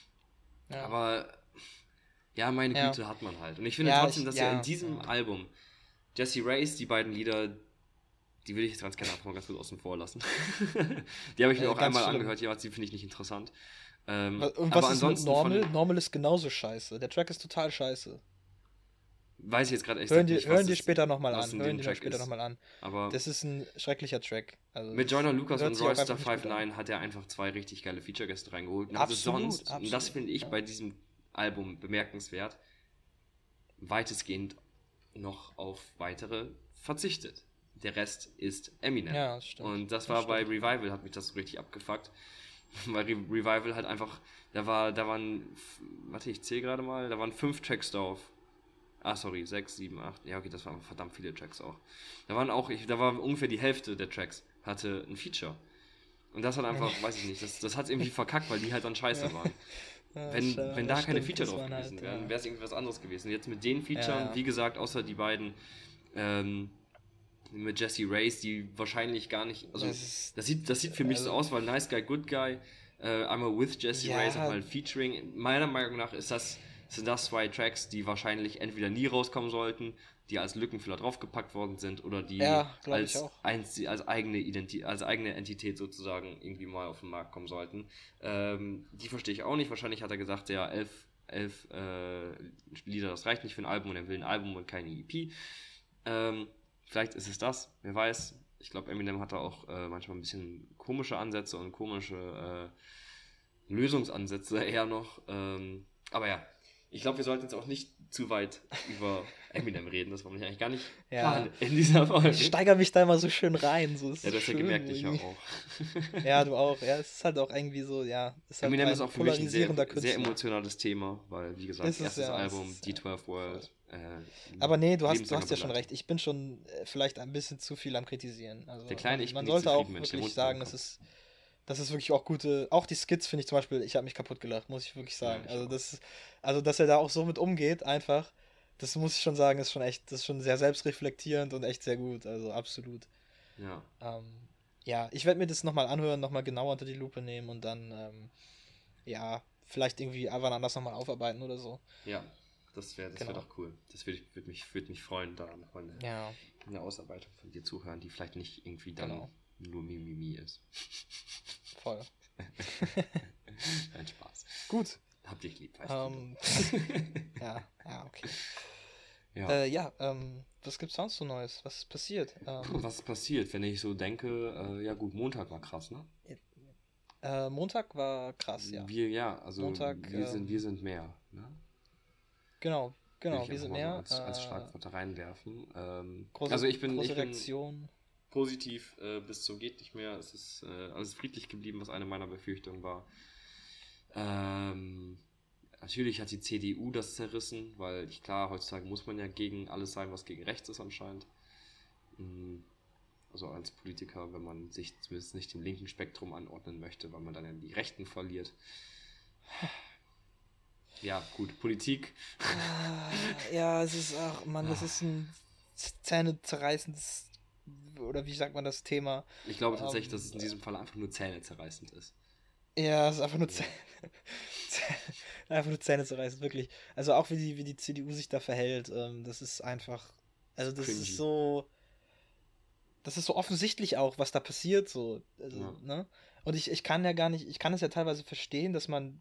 Ja. Aber ja, meine Ja. Güte hat man halt. Und ich finde Ja, trotzdem, dass ja in diesem Album Jesse Race, die beiden Lieder, die will ich jetzt ganz gerne einfach mal ganz kurz außen vor lassen. Die habe ich mir auch Ganz einmal schlimm. angehört, ja, die finde ich nicht interessant. Und Aber was ist mit ansonsten Normal? Normal ist genauso scheiße. Der Track ist total scheiße. weiß ich jetzt gerade echt nicht, Hören dir später nochmal was an. in Hören dem dir Track später ist. nochmal an. Aber Das ist ein schrecklicher Track. Also mit das Joyner Lucas hört und sich auch Royster einfach nicht gut an. 59 hat er einfach zwei richtig geile Feature-Gäste reingeholt. Und Absolut, und das absolut. finde ich Ja. bei diesem Album bemerkenswert, weitestgehend noch auf weitere verzichtet. Der Rest ist Eminem. Ja, das stimmt. Und das Das war bei stimmt. Revival, hat mich das so richtig abgefuckt. Weil Revival halt einfach, warte, ich zähle gerade mal, da waren 5 Tracks drauf. Ah, sorry, 6, 7, 8. Ja, okay, das waren verdammt viele Tracks auch. Da war ungefähr die Hälfte der Tracks hatte ein Feature. Und das hat einfach, weiß ich nicht, das hat irgendwie verkackt, weil die halt dann scheiße waren. Ja, Wenn da das keine stimmt, Feature das drauf waren gewesen halt, wären, ja. wäre es irgendwie was anderes gewesen. Jetzt mit den Featuren, Ja, ja. wie gesagt, außer die beiden mit Jesse Race, die wahrscheinlich gar nicht, also das sieht für mich so aus, weil Nice Guy, Good Guy, einmal with Jesse Ja. Race, einmal Featuring. Meiner Meinung nach sind das 2 Tracks, die wahrscheinlich entweder nie rauskommen sollten, die als Lückenfüller draufgepackt worden sind oder die Ja, glaube ich auch. als eigene Entität sozusagen irgendwie mal auf den Markt kommen sollten. Die verstehe ich auch nicht. Wahrscheinlich hat er gesagt, ja, 11 Lieder, das reicht nicht für ein Album und er will ein Album und keine EP. Vielleicht ist es das, wer weiß. Ich glaube, Eminem hat da auch manchmal ein bisschen komische Ansätze und komische Lösungsansätze eher noch. Aber ja, Ich glaube, wir sollten jetzt auch nicht zu weit über Eminem reden. Das wollen wir eigentlich gar nicht Ja. in dieser Folge. Ich steigere mich da immer so schön rein. So, Ja, du hast ja gemerkt, ich ja auch. Ja, du auch. Ja, es ist halt auch irgendwie so, ja. Es ist halt Eminem ist ein auch für mich ein polarisierender sehr, sehr Künstler. emotionales Thema, weil, wie gesagt, Ist es, erstes ja, Album, ist, D12 World. Aber nee, du hast lebenslanger ja schon Begleitung. recht. Ich bin schon vielleicht ein bisschen zu viel am Kritisieren. Also Der kleine Ich man bin nicht sollte auch zufrieden, Mensch, der wirklich Mund sagen, blank. das ist wirklich auch gute. Auch die Skits finde ich zum Beispiel, ich habe mich kaputt gelacht, muss ich wirklich sagen. Ja, ich Also auch. also dass er da auch so mit umgeht, einfach, das muss ich schon sagen, ist schon echt, das ist schon sehr selbstreflektierend und echt sehr gut. Also absolut. Ja, Ja, ich werde mir das nochmal anhören, nochmal genauer unter die Lupe nehmen und dann, ja, vielleicht irgendwie einfach anders nochmal aufarbeiten oder so. ja, das wär Genau. doch cool. Das würde mich freuen, da nochmal Ja, eine Ausarbeitung von dir zuhören, die vielleicht nicht irgendwie dann Genau. nur Mimimi ist. voll. Ein Spaß. Gut. Hab dich lieb, weißt du. Ja, okay. Ja. Was gibt's sonst so Neues? Was ist passiert? Was ist passiert, wenn ich so denke, ja gut, Montag war krass, ne? Montag war krass, ja. Also Montag, wir sind mehr, ne? Genau, Will ich wir einfach sind mal mehr. so als Schlagwort reinwerfen. Große, Also ich bin Reaktion. positiv bis zum geht nicht mehr. Es ist alles friedlich geblieben, was eine meiner Befürchtungen war. Natürlich hat die CDU das zerrissen, weil klar, heutzutage muss man ja gegen alles sein, was gegen rechts ist anscheinend. Also als Politiker, wenn man sich zumindest nicht dem linken Spektrum anordnen möchte, weil man dann ja die Rechten verliert. Ja, gut, Politik. Ja, es ist auch, Mann, das ist ein zähnezerreißendes, oder wie sagt man das Thema? Ich glaube tatsächlich, dass es in diesem Fall einfach nur zähnezerreißend ist. Ja, es ist einfach nur einfach nur Zähne zerreißen, wirklich. Also auch wie die CDU sich da verhält, das ist einfach, also das Cringy. ist so, das ist so offensichtlich auch, was da passiert, so, also, Ja. ne? Und ich kann ja gar nicht, ich kann es ja teilweise verstehen, dass man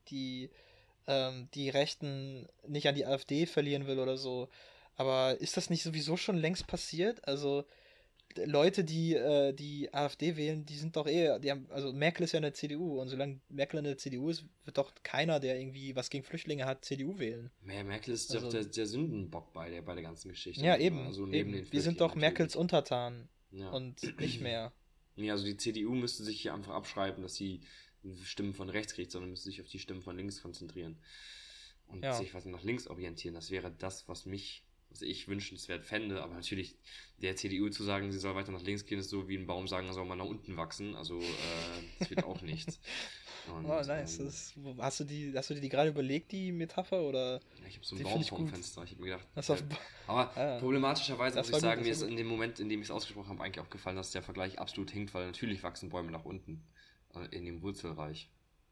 die Rechten nicht an die AfD verlieren will oder so, aber ist das nicht sowieso schon längst passiert? Also Leute, die AfD wählen, die sind doch also Merkel ist ja in der CDU und solange Merkel in der CDU ist, wird doch keiner, der irgendwie was gegen Flüchtlinge hat, CDU wählen. Merkel ist Also- doch der Sündenbock bei der ganzen Geschichte. Ja, eben. Also neben den Wir sind Flüchtlingen doch Merkels natürlich. Untertan Ja. und nicht mehr. Nee, also die CDU müsste sich hier einfach abschreiben, dass sie Stimmen von rechts kriegt, sondern müsste sich auf die Stimmen von links konzentrieren. Und Ja. sich nach links orientieren. Das wäre das, was ich wünschenswert fände. Aber natürlich, der CDU zu sagen, sie soll weiter nach links gehen, ist so wie ein Baum sagen, er soll mal nach unten wachsen. Also, das wird auch nichts. Und, Oh, nice. Hast du dir die gerade überlegt, die Metapher? Oder? ja, ich habe so einen Die Baum find ich vor dem gut. Fenster. Ich habe mir gedacht, Das auf, aber Ah, problematischerweise das muss war ich sagen, gut, mir das ist war in dem Moment, in dem ich es ausgesprochen habe, eigentlich aufgefallen, dass der Vergleich absolut hinkt, weil natürlich wachsen Bäume nach unten in dem Wurzelreich.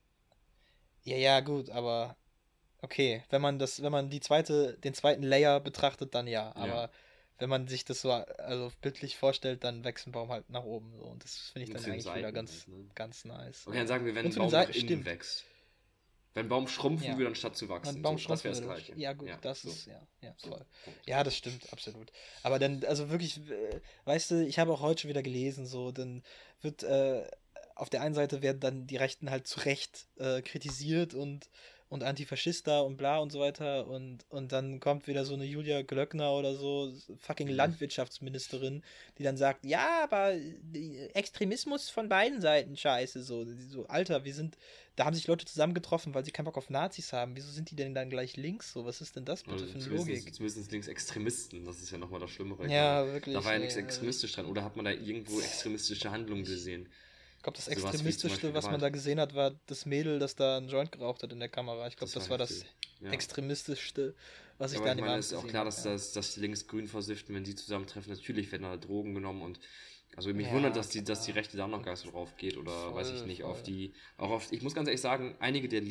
ja, gut, aber okay, wenn man den zweiten Layer betrachtet, dann ja. Aber Ja. wenn man sich das so also bildlich vorstellt, dann wächst ein Baum halt nach oben. So. Und das finde ich Und dann zu den eigentlich wieder Seiten ganz, halt, ne? ganz nice. Okay, dann sagen wir, wenn Und ein zu den Baum nach Seiten, innen stimmt. wächst. Wenn ein Baum schrumpfen Ja. würde, anstatt zu wachsen. Ein Baum So, das wäre das schrumpfen würde. Gleiche. Ja, gut, das so. ist, ja, So, voll. Punkt. Ja, das stimmt, absolut. Aber dann, also wirklich, weißt du, ich habe auch heute schon wieder gelesen, so, dann wird, auf der einen Seite werden dann die Rechten halt zu Recht kritisiert und Antifaschista und bla und so weiter und dann kommt wieder so eine Julia Glöckner oder so, fucking Landwirtschaftsministerin, die dann sagt, ja, aber Extremismus von beiden Seiten scheiße, so, Alter, da haben sich Leute zusammengetroffen, weil sie keinen Bock auf Nazis haben, wieso sind die denn dann gleich links, so, was ist denn das bitte Also für eine zumindest, Logik? zumindest Linksextremisten, das ist ja nochmal das Schlimmere. Ja, wirklich. Da war ja nichts ey, extremistisch dran. Oder hat man da irgendwo extremistische Handlungen gesehen? Ich glaube, das Sowas wie zum Extremistischste, Beispiel was man da Gewalt. gesehen hat, war das Mädel, das da einen Joint geraucht hat in der Kamera. Ich glaube, das war das heftig. Ja. Extremistischste, was ich Aber da ich in dem meine, Abend es ist auch gesehen klar, habe. dass die Linksgrün versiften, wenn die zusammentreffen. Natürlich werden da Drogen genommen und also mich Ja, wundert, dass die klar. Rechte da noch gar so drauf geht oder Voll, weiß ich nicht, voll. ich muss ganz ehrlich sagen, einige der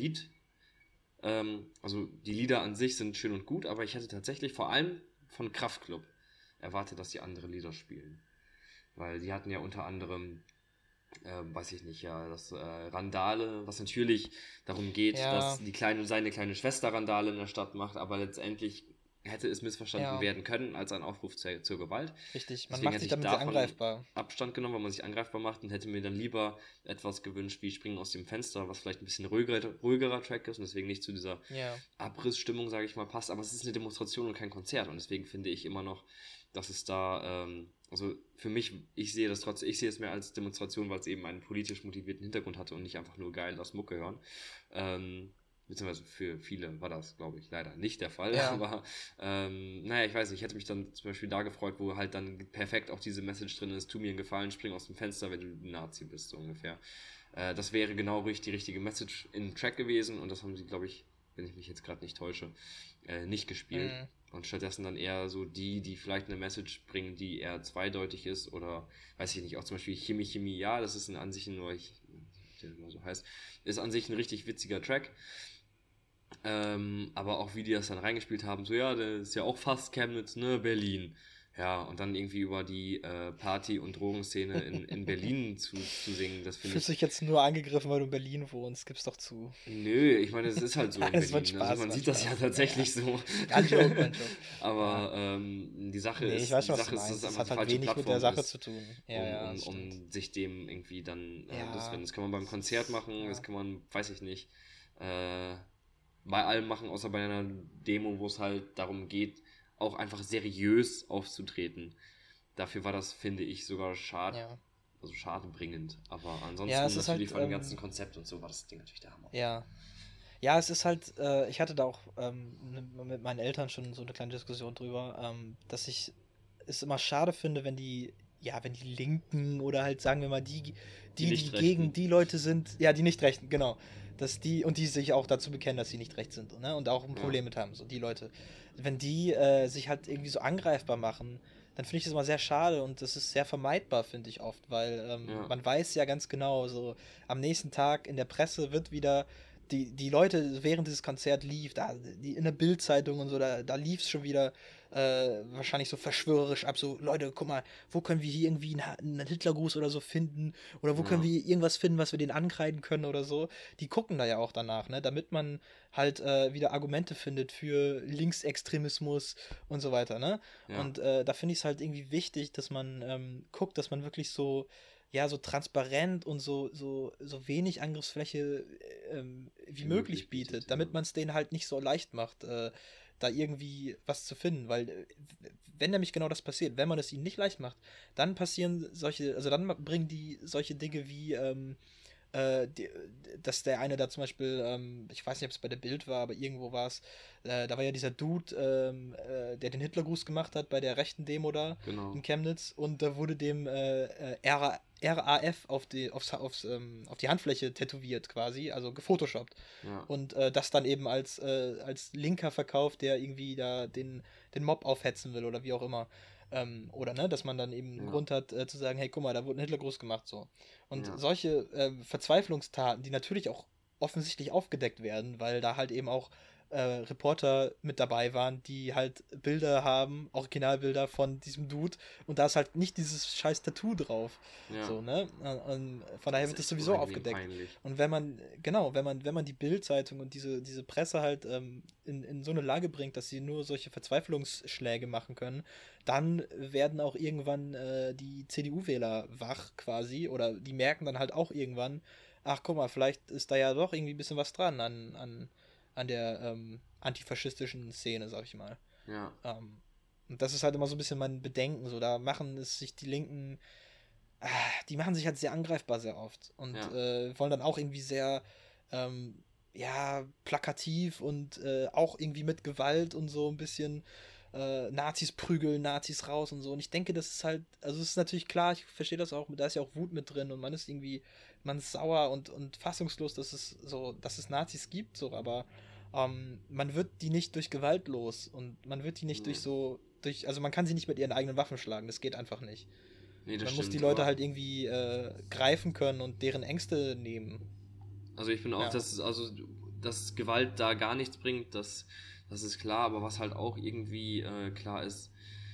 also die Lieder an sich sind schön und gut, aber ich hätte tatsächlich vor allem von Kraftklub erwartet, dass die andere Lieder spielen. Weil die hatten ja unter anderem weiß ich nicht, ja, das Randale, was natürlich darum geht, Ja. dass seine kleine Schwester Randale in der Stadt macht, aber letztendlich hätte es missverstanden werden können als ein Aufruf zur Gewalt. Richtig, man Deswegen macht hätte sich ich damit sehr davon angreifbar. Abstand genommen, weil man sich angreifbar macht, und hätte mir dann lieber etwas gewünscht wie Springen aus dem Fenster, was vielleicht ein bisschen ruhigerer Track ist und deswegen nicht zu dieser Ja. Abrissstimmung, sage ich mal, passt. Aber es ist eine Demonstration und kein Konzert, und deswegen finde ich immer noch, dass es da, also für mich, ich sehe es mehr als Demonstration, weil es eben einen politisch motivierten Hintergrund hatte und nicht einfach nur geil aus Mucke hören. Beziehungsweise für viele war das, glaube ich, leider nicht der Fall. Ja. Aber naja, ich weiß nicht, ich hätte mich dann zum Beispiel da gefreut, wo halt dann perfekt auch diese Message drin ist: tu mir einen Gefallen, spring aus dem Fenster, wenn du ein Nazi bist, so ungefähr. Das wäre genau die richtige Message im Track gewesen, und das haben sie, glaube ich, wenn ich mich jetzt gerade nicht täusche, nicht gespielt. Und stattdessen dann eher so die vielleicht eine Message bringen, die eher zweideutig ist, oder weiß ich nicht, auch zum Beispiel Chemie, ja, das ist an sich nur, der immer so heißt, ist an sich ein richtig witziger Track. Aber auch wie die das dann reingespielt haben, so ja, das ist ja auch fast Chemnitz, ne, Berlin. Ja, und dann irgendwie über die Party- und Drogenszene in Berlin zu singen, das finde Fühlst ich... dich jetzt nur angegriffen, weil du in Berlin wohnst, gib's doch zu. Nö, ich meine, es ist halt so in Es wird Berlin. Spaß, Also man war sieht das ja Spaß. tatsächlich so. Ein Joke, ein Joke. Aber die Sache Nee, ist, ich weiß schon, die was du Sache ist, dass meinst. es Es einfach hat die halt falsche wenig mit der Plattform Sache ist, zu tun. Ja, das stimmt. um sich dem irgendwie dann Ja. loszuwerden. Das kann man beim Konzert machen, Ja. das kann man, weiß ich nicht, bei allem machen, außer bei einer Demo, wo es halt darum geht, auch einfach seriös aufzutreten. Dafür war das, finde ich, sogar Ja. schadebringend. Aber ansonsten Ja, es ist natürlich halt, von dem ganzen Konzept und so war das Ding natürlich der Hammer. Ja. Ja, es ist halt, ich hatte da auch mit meinen Eltern schon so eine kleine Diskussion drüber, dass ich es immer schade finde, wenn die Linken oder halt, sagen wir mal, die Nicht-Rechten. gegen die Leute sind, ja, die Nicht-Rechten, genau, und die sich auch dazu bekennen, dass sie nicht recht sind, ne, und auch ein Problem mit haben, so die Leute. Wenn die sich halt irgendwie so angreifbar machen, dann finde ich das immer sehr schade, und das ist sehr vermeidbar, finde ich oft, weil man weiß ja ganz genau, so am nächsten Tag in der Presse wird wieder die Leute, während dieses Konzert lief, in der Bild-Zeitung und so, da lief es schon wieder wahrscheinlich so verschwörerisch ab, so, Leute, guck mal, wo können wir hier irgendwie einen Hitlergruß oder so finden, oder wo können wir irgendwas finden, was wir denen ankreiden können oder so. Die gucken da ja auch danach, ne, damit man halt wieder Argumente findet für Linksextremismus und so weiter, ne. Ja. Und da finde ich es halt irgendwie wichtig, dass man guckt, dass man wirklich so transparent und so wenig Angriffsfläche wie möglich bietet, damit man es denen halt nicht so leicht macht, da irgendwie was zu finden, weil wenn nämlich genau das passiert, wenn man es ihnen nicht leicht macht, dann passieren dann bringen die solche Dinge wie dass der eine da zum Beispiel, ich weiß nicht, ob es bei der Bild war, aber irgendwo war es, da war ja dieser Dude, der den Hitlergruß gemacht hat bei der rechten Demo da in Chemnitz, und da wurde dem RAF auf die Handfläche tätowiert quasi, also gefotoshoppt. Ja. Und das dann eben als Linker verkauft, der irgendwie da den Mob aufhetzen will oder wie auch immer. Oder ne, dass man dann eben einen Grund hat zu sagen, hey, guck mal, da wurde ein Hitlergruß gemacht, so. Und solche Verzweiflungstaten, die natürlich auch offensichtlich aufgedeckt werden, weil da halt eben auch Reporter mit dabei waren, die halt Bilder haben, Originalbilder von diesem Dude, und da ist halt nicht dieses scheiß Tattoo drauf. Ja. So, ne? Und von daher wird das sowieso aufgedeckt. Peinlich. Und wenn man die Bild-Zeitung und diese Presse halt in so eine Lage bringt, dass sie nur solche Verzweiflungsschläge machen können, dann werden auch irgendwann die CDU-Wähler wach quasi, oder die merken dann halt auch irgendwann, ach guck mal, vielleicht ist da ja doch irgendwie ein bisschen was dran an der antifaschistischen Szene, sag ich mal. Ja. Und das ist halt immer so ein bisschen mein Bedenken, so, da machen es sich die Linken, die machen sich halt sehr angreifbar sehr oft und wollen dann auch irgendwie sehr plakativ und auch irgendwie mit Gewalt und so ein bisschen Nazis prügeln, Nazis raus und so. Und ich denke, das ist halt, also es ist natürlich klar, ich verstehe das auch, da ist ja auch Wut mit drin und man ist sauer und fassungslos, dass es Nazis gibt, so, aber man wird die nicht durch Gewalt los und man wird die nicht also man kann sie nicht mit ihren eigenen Waffen schlagen, das geht einfach nicht. Nee, das man stimmt, muss die Leute halt irgendwie greifen können und deren Ängste nehmen. Also ich finde auch, dass Gewalt da gar nichts bringt, das ist klar, aber was halt auch irgendwie klar ist,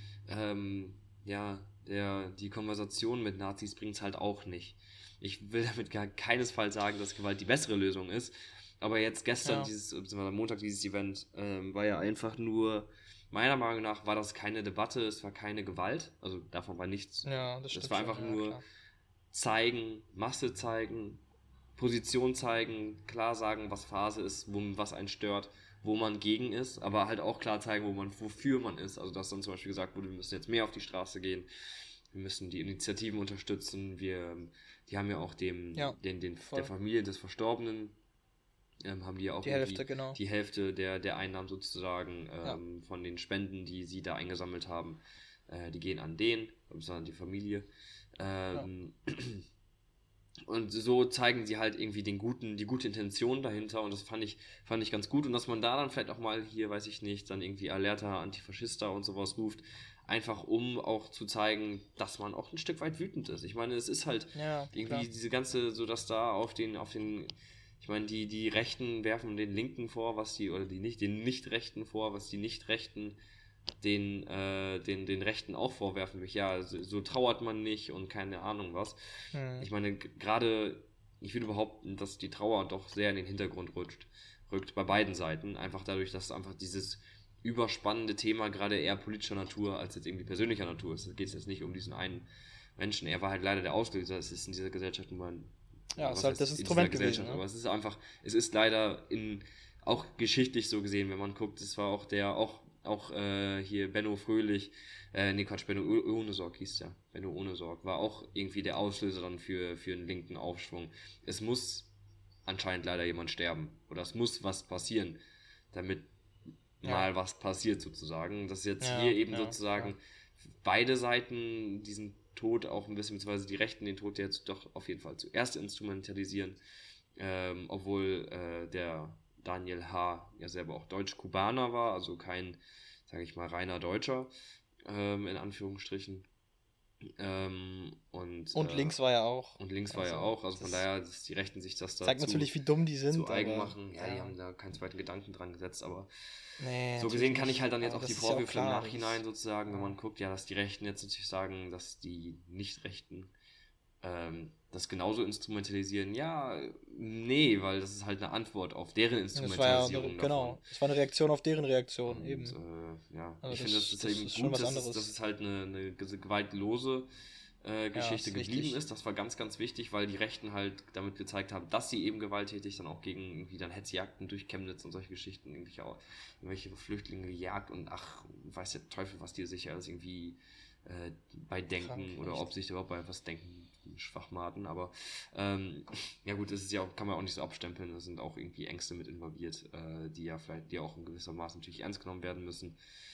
die Konversation mit Nazis bringt es halt auch nicht. Ich will damit gar keinesfalls sagen, dass Gewalt die bessere Lösung ist, aber jetzt gestern, beziehungsweise am Montag dieses Event, war ja einfach nur meiner Meinung nach war das keine Debatte, es war keine Gewalt, also davon war nichts. Ja, das stimmt Das war schon, einfach ja, nur klar. zeigen, Masse zeigen, Position zeigen, klar sagen, was Phase ist, was einen stört, wo man gegen ist, aber halt auch klar zeigen, wofür man ist. Also dass dann zum Beispiel gesagt wurde, wir müssen jetzt mehr auf die Straße gehen, wir müssen die Initiativen unterstützen, die haben ja auch Ja, der voll. Familie des Verstorbenen, haben die ja auch Die irgendwie Hälfte, genau. die Hälfte der Einnahmen sozusagen Ja. von den Spenden, die sie da eingesammelt haben, die gehen an den, also an die Familie. Ja. Ähm, und so zeigen sie halt irgendwie die gute Intention dahinter und das fand ich ganz gut und dass man da dann vielleicht auch mal hier, weiß ich nicht, dann irgendwie Alerta Antifaschista und sowas ruft, einfach um auch zu zeigen, dass man auch ein Stück weit wütend ist. Ich meine, es ist halt Ja, irgendwie klar. diese ganze, so dass da ich meine, die Rechten werfen den Linken vor, oder den Nicht-Rechten vor, was die Nicht-Rechten den Rechten auch vorwerfen. Ja, so trauert man nicht und keine Ahnung was. Hm. Ich meine, gerade, ich würde behaupten, dass die Trauer doch sehr in den Hintergrund rückt bei beiden Seiten. Einfach dadurch, dass einfach dieses überspannende Thema gerade eher politischer Natur als jetzt irgendwie persönlicher Natur ist. Es geht jetzt nicht um diesen einen Menschen. Er war halt leider der Auslöser. Es ist in dieser Gesellschaft nun mal Ja, was ist halt das heißt in dieser Instrument gewesen, Gesellschaft, ne? aber es ist leider auch geschichtlich so gesehen, wenn man guckt, es war auch hier Benno Fröhlich, nee Quatsch, Benno ohne Sorg hieß der, Benno ohne Sorg, war auch irgendwie der Auslöser dann für einen linken Aufschwung. Es muss anscheinend leider jemand sterben oder es muss was passieren, damit Ja. mal was passiert sozusagen. Dass jetzt Ja, hier eben ja, sozusagen beide Seiten diesen Tod auch ein bisschen, beziehungsweise die Rechten den Tod jetzt doch auf jeden Fall zuerst instrumentalisieren, obwohl der Daniel H. ja selber auch Deutsch-Kubaner war, also kein, sage ich mal, reiner Deutscher, in Anführungsstrichen. Und links war ja auch. Und links war ja Also, auch, also von das daher, dass die Rechten sich das zeigt dazu natürlich, wie dumm die zu sind, eigen aber machen. Ja, die haben da keinen zweiten Gedanken dran gesetzt, aber nee, so natürlich gesehen kann ich nicht. halt dann jetzt Aber auch die das ist ja auch Vorwürfe im klar. Nachhinein sozusagen, wenn Ja. man guckt, ja, dass die Rechten jetzt natürlich sagen, dass die Nicht-Rechten das genauso instrumentalisieren. Ja, nee, weil das ist halt eine Antwort auf deren Und das war ja Instrumentalisierung davon. genau, es war eine Reaktion auf deren Reaktion, Und eben. ja, Also ich finde, das ist das eben ist schon gut, was dass anderes. es halt eine gewaltlose Geschichte ist geblieben wichtig. ist. Das war ganz, ganz wichtig, weil die Rechten halt damit gezeigt haben, dass sie eben gewalttätig dann auch gegen irgendwie dann Hetzjagden durch Chemnitz und solche Geschichten irgendwelche Flüchtlinge gejagt und ach, weiß der Teufel, was die sich alles irgendwie bei denken Krank, oder echt. ob sich da überhaupt bei was denken, Schwachmaten, aber ja gut, das ist ja auch, kann man auch nicht so abstempeln, da sind auch irgendwie Ängste mit involviert, die auch in gewisser Maße natürlich ernst genommen werden müssen.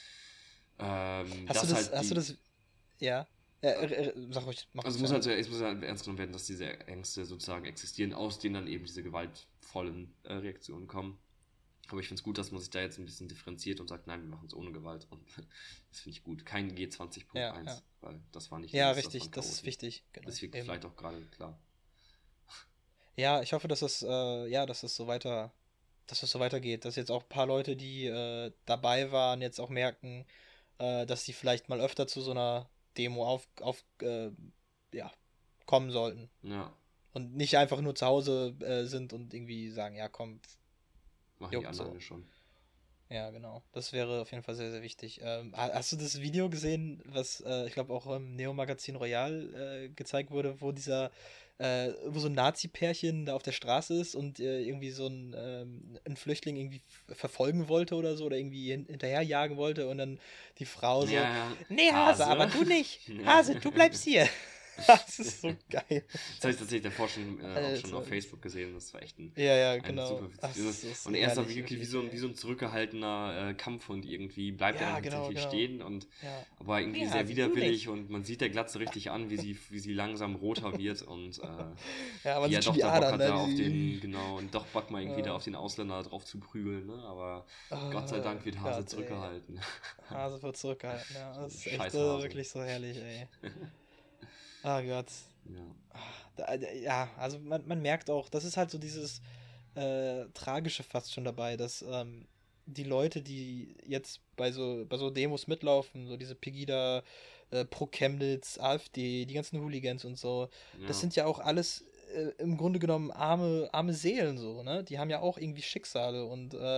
Hast du das, ja, sag ruhig, mach Also es ja. es muss halt ernst genommen werden, dass diese Ängste sozusagen existieren, aus denen dann eben diese gewaltvollen Reaktionen kommen. Aber ich finde es gut, dass man sich da jetzt ein bisschen differenziert und sagt, nein, wir machen es ohne Gewalt. Und das finde ich gut. Kein G20.1, Ja. weil das war nicht Ja, links, richtig, waren das ist Chaoten. wichtig. Genau, Das wird eben. vielleicht auch gerade klar. Ja, ich hoffe, dass dass es dass es so weitergeht, dass jetzt auch ein paar Leute, die dabei waren, jetzt auch merken, dass sie vielleicht mal öfter zu so einer Demo ja, kommen sollten. Ja, Und nicht einfach nur zu Hause sind und irgendwie sagen, ja, komm, machen die juckt anderen so. ja schon. Ja, genau. Das wäre auf jeden Fall sehr, sehr wichtig. Hast du das Video gesehen, was ich glaube auch im Neo-Magazin Royal gezeigt wurde, wo so ein Nazi-Pärchen da auf der Straße ist und irgendwie so ein Flüchtling irgendwie verfolgen wollte oder so oder irgendwie hinterherjagen wollte und dann die Frau so, Ja, nee, Hase, Hase. aber du nicht. Ja. Hase, du bleibst hier. Das ist so geil. Das habe ich tatsächlich davor auch schon Alter. auf Facebook gesehen. Das war echt Ja, ein genau. super Ach, witziges. das ist Und er ist dann herrlich, wirklich wirklich, wie so ein zurückgehaltener Kampfhund irgendwie. Bleibt er Ja, dann genau, tatsächlich genau. stehen und Ja. aber irgendwie Nee, sehr Hase, du widerwillig nicht. und man sieht der Glatze richtig an, wie sie langsam roter wird und Ja, man wie er sieht schon doch die da Bock Adern, hat, ne? da auf den, genau, und doch Bock mal irgendwie da Ja. auf den Ausländer drauf zu prügeln, ne? Aber Gott sei Oh Dank wird Hase Gott, ey. zurückgehalten. Hase wird zurückgehalten, ja. Das ist echt Scheiß Hase. wirklich so herrlich, ey. Ah Gott. Ja. Ja, also man merkt auch, das ist halt so dieses Tragische fast schon dabei, dass die Leute, die jetzt bei so Demos mitlaufen, so diese Pegida, Pro Chemnitz, AfD, die ganzen Hooligans und so, das Ja. sind ja auch alles im Grunde genommen arme Seelen so, ne? Die haben ja auch irgendwie Schicksale und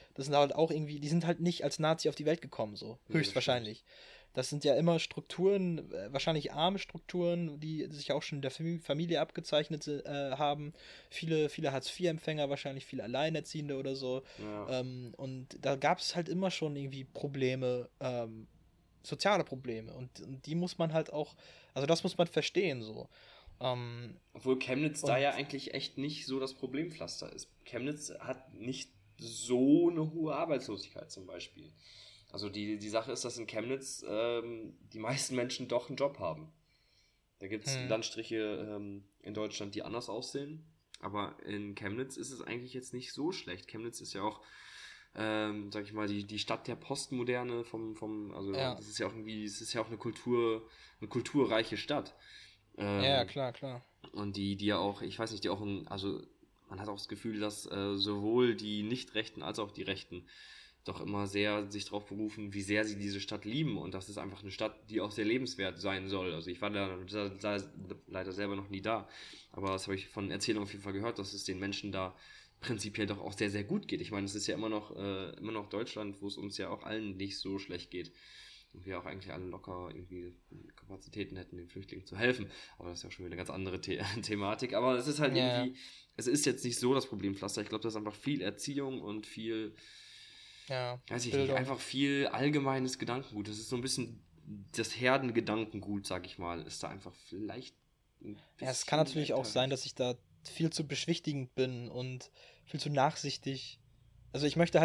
das sind halt auch irgendwie, die sind halt nicht als Nazi auf die Welt gekommen, so, Nee, das höchstwahrscheinlich. Das sind ja immer Strukturen, wahrscheinlich arme Strukturen, die sich auch schon in der Familie abgezeichnet haben. Viele Hartz-IV-Empfänger, wahrscheinlich viele Alleinerziehende oder so. Ja. Und da gab es halt immer schon irgendwie Probleme, soziale Probleme. Und die muss man halt auch, also das muss man verstehen so. Obwohl Chemnitz da Und ja eigentlich echt nicht so das Problempflaster ist. Chemnitz hat nicht so eine hohe Arbeitslosigkeit zum Beispiel. Also die Sache ist, dass in Chemnitz die meisten Menschen doch einen Job haben. Da gibt es hm, Landstriche in Deutschland, die anders aussehen. Aber in Chemnitz ist es eigentlich jetzt nicht so schlecht. Chemnitz ist ja auch, sag ich mal, die Stadt der Postmoderne also ja, das ist ja auch irgendwie, es ist ja auch eine kulturreiche Stadt. ja, Ähm, klar, klar. und die ja auch, ich weiß nicht, die auch, also man hat auch das Gefühl, dass sowohl die Nicht-Rechten als auch die Rechten doch immer sehr sich darauf berufen, wie sehr sie diese Stadt lieben. Und das ist einfach eine Stadt, die auch sehr lebenswert sein soll. Also ich war da leider selber noch nie da. Aber das habe ich von Erzählungen auf jeden Fall gehört, dass es den Menschen da prinzipiell doch auch sehr, sehr gut geht. Ich meine, es ist ja immer noch Deutschland, wo es uns ja auch allen nicht so schlecht geht. Und wir auch eigentlich alle locker irgendwie Kapazitäten hätten, den Flüchtlingen zu helfen. Aber das ist ja schon wieder eine ganz andere Thematik. Aber es ist halt Ja, ja, irgendwie, es ist jetzt nicht so das Problempflaster. Ich glaube, das ist einfach viel Erziehung und viel, ja, weiß ich nicht, Bildung. einfach viel allgemeines Gedankengut. Das ist so ein bisschen das Herdengedankengut, sag ich mal, ist da einfach vielleicht ein Ja, es kann bisschen natürlich auch dahinter. sein, dass ich da viel zu beschwichtigend bin und viel zu nachsichtig. Also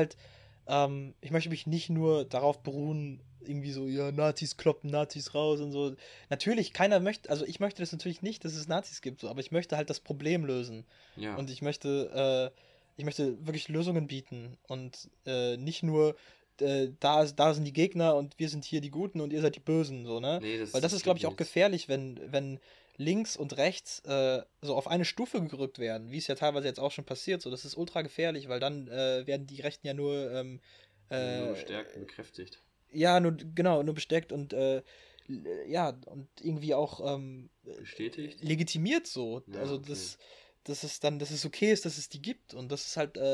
ich möchte mich nicht nur darauf beruhen, irgendwie so, ja, Nazis kloppen, Nazis raus und so. Natürlich, keiner möchte, also ich möchte das natürlich nicht, dass es Nazis gibt, so, aber ich möchte halt das Problem lösen. Ja, Und ich möchte wirklich Lösungen bieten und nicht nur, da sind die Gegner und wir sind hier die Guten und ihr seid die Bösen, so, ne? nee, Weil das das ist, glaube bringt ich, auch nichts. gefährlich, wenn links und rechts so auf eine Stufe gerückt werden, wie es ja teilweise jetzt auch schon passiert. So, das ist ultra gefährlich, weil dann werden die Rechten ja Nur äh, bestärkt und bekräftigt. ja, nur, genau, nur bestärkt und ja, und irgendwie auch Bestätigt? legitimiert so. Ja, Also, okay. dass es okay ist, dass es die gibt und das ist halt,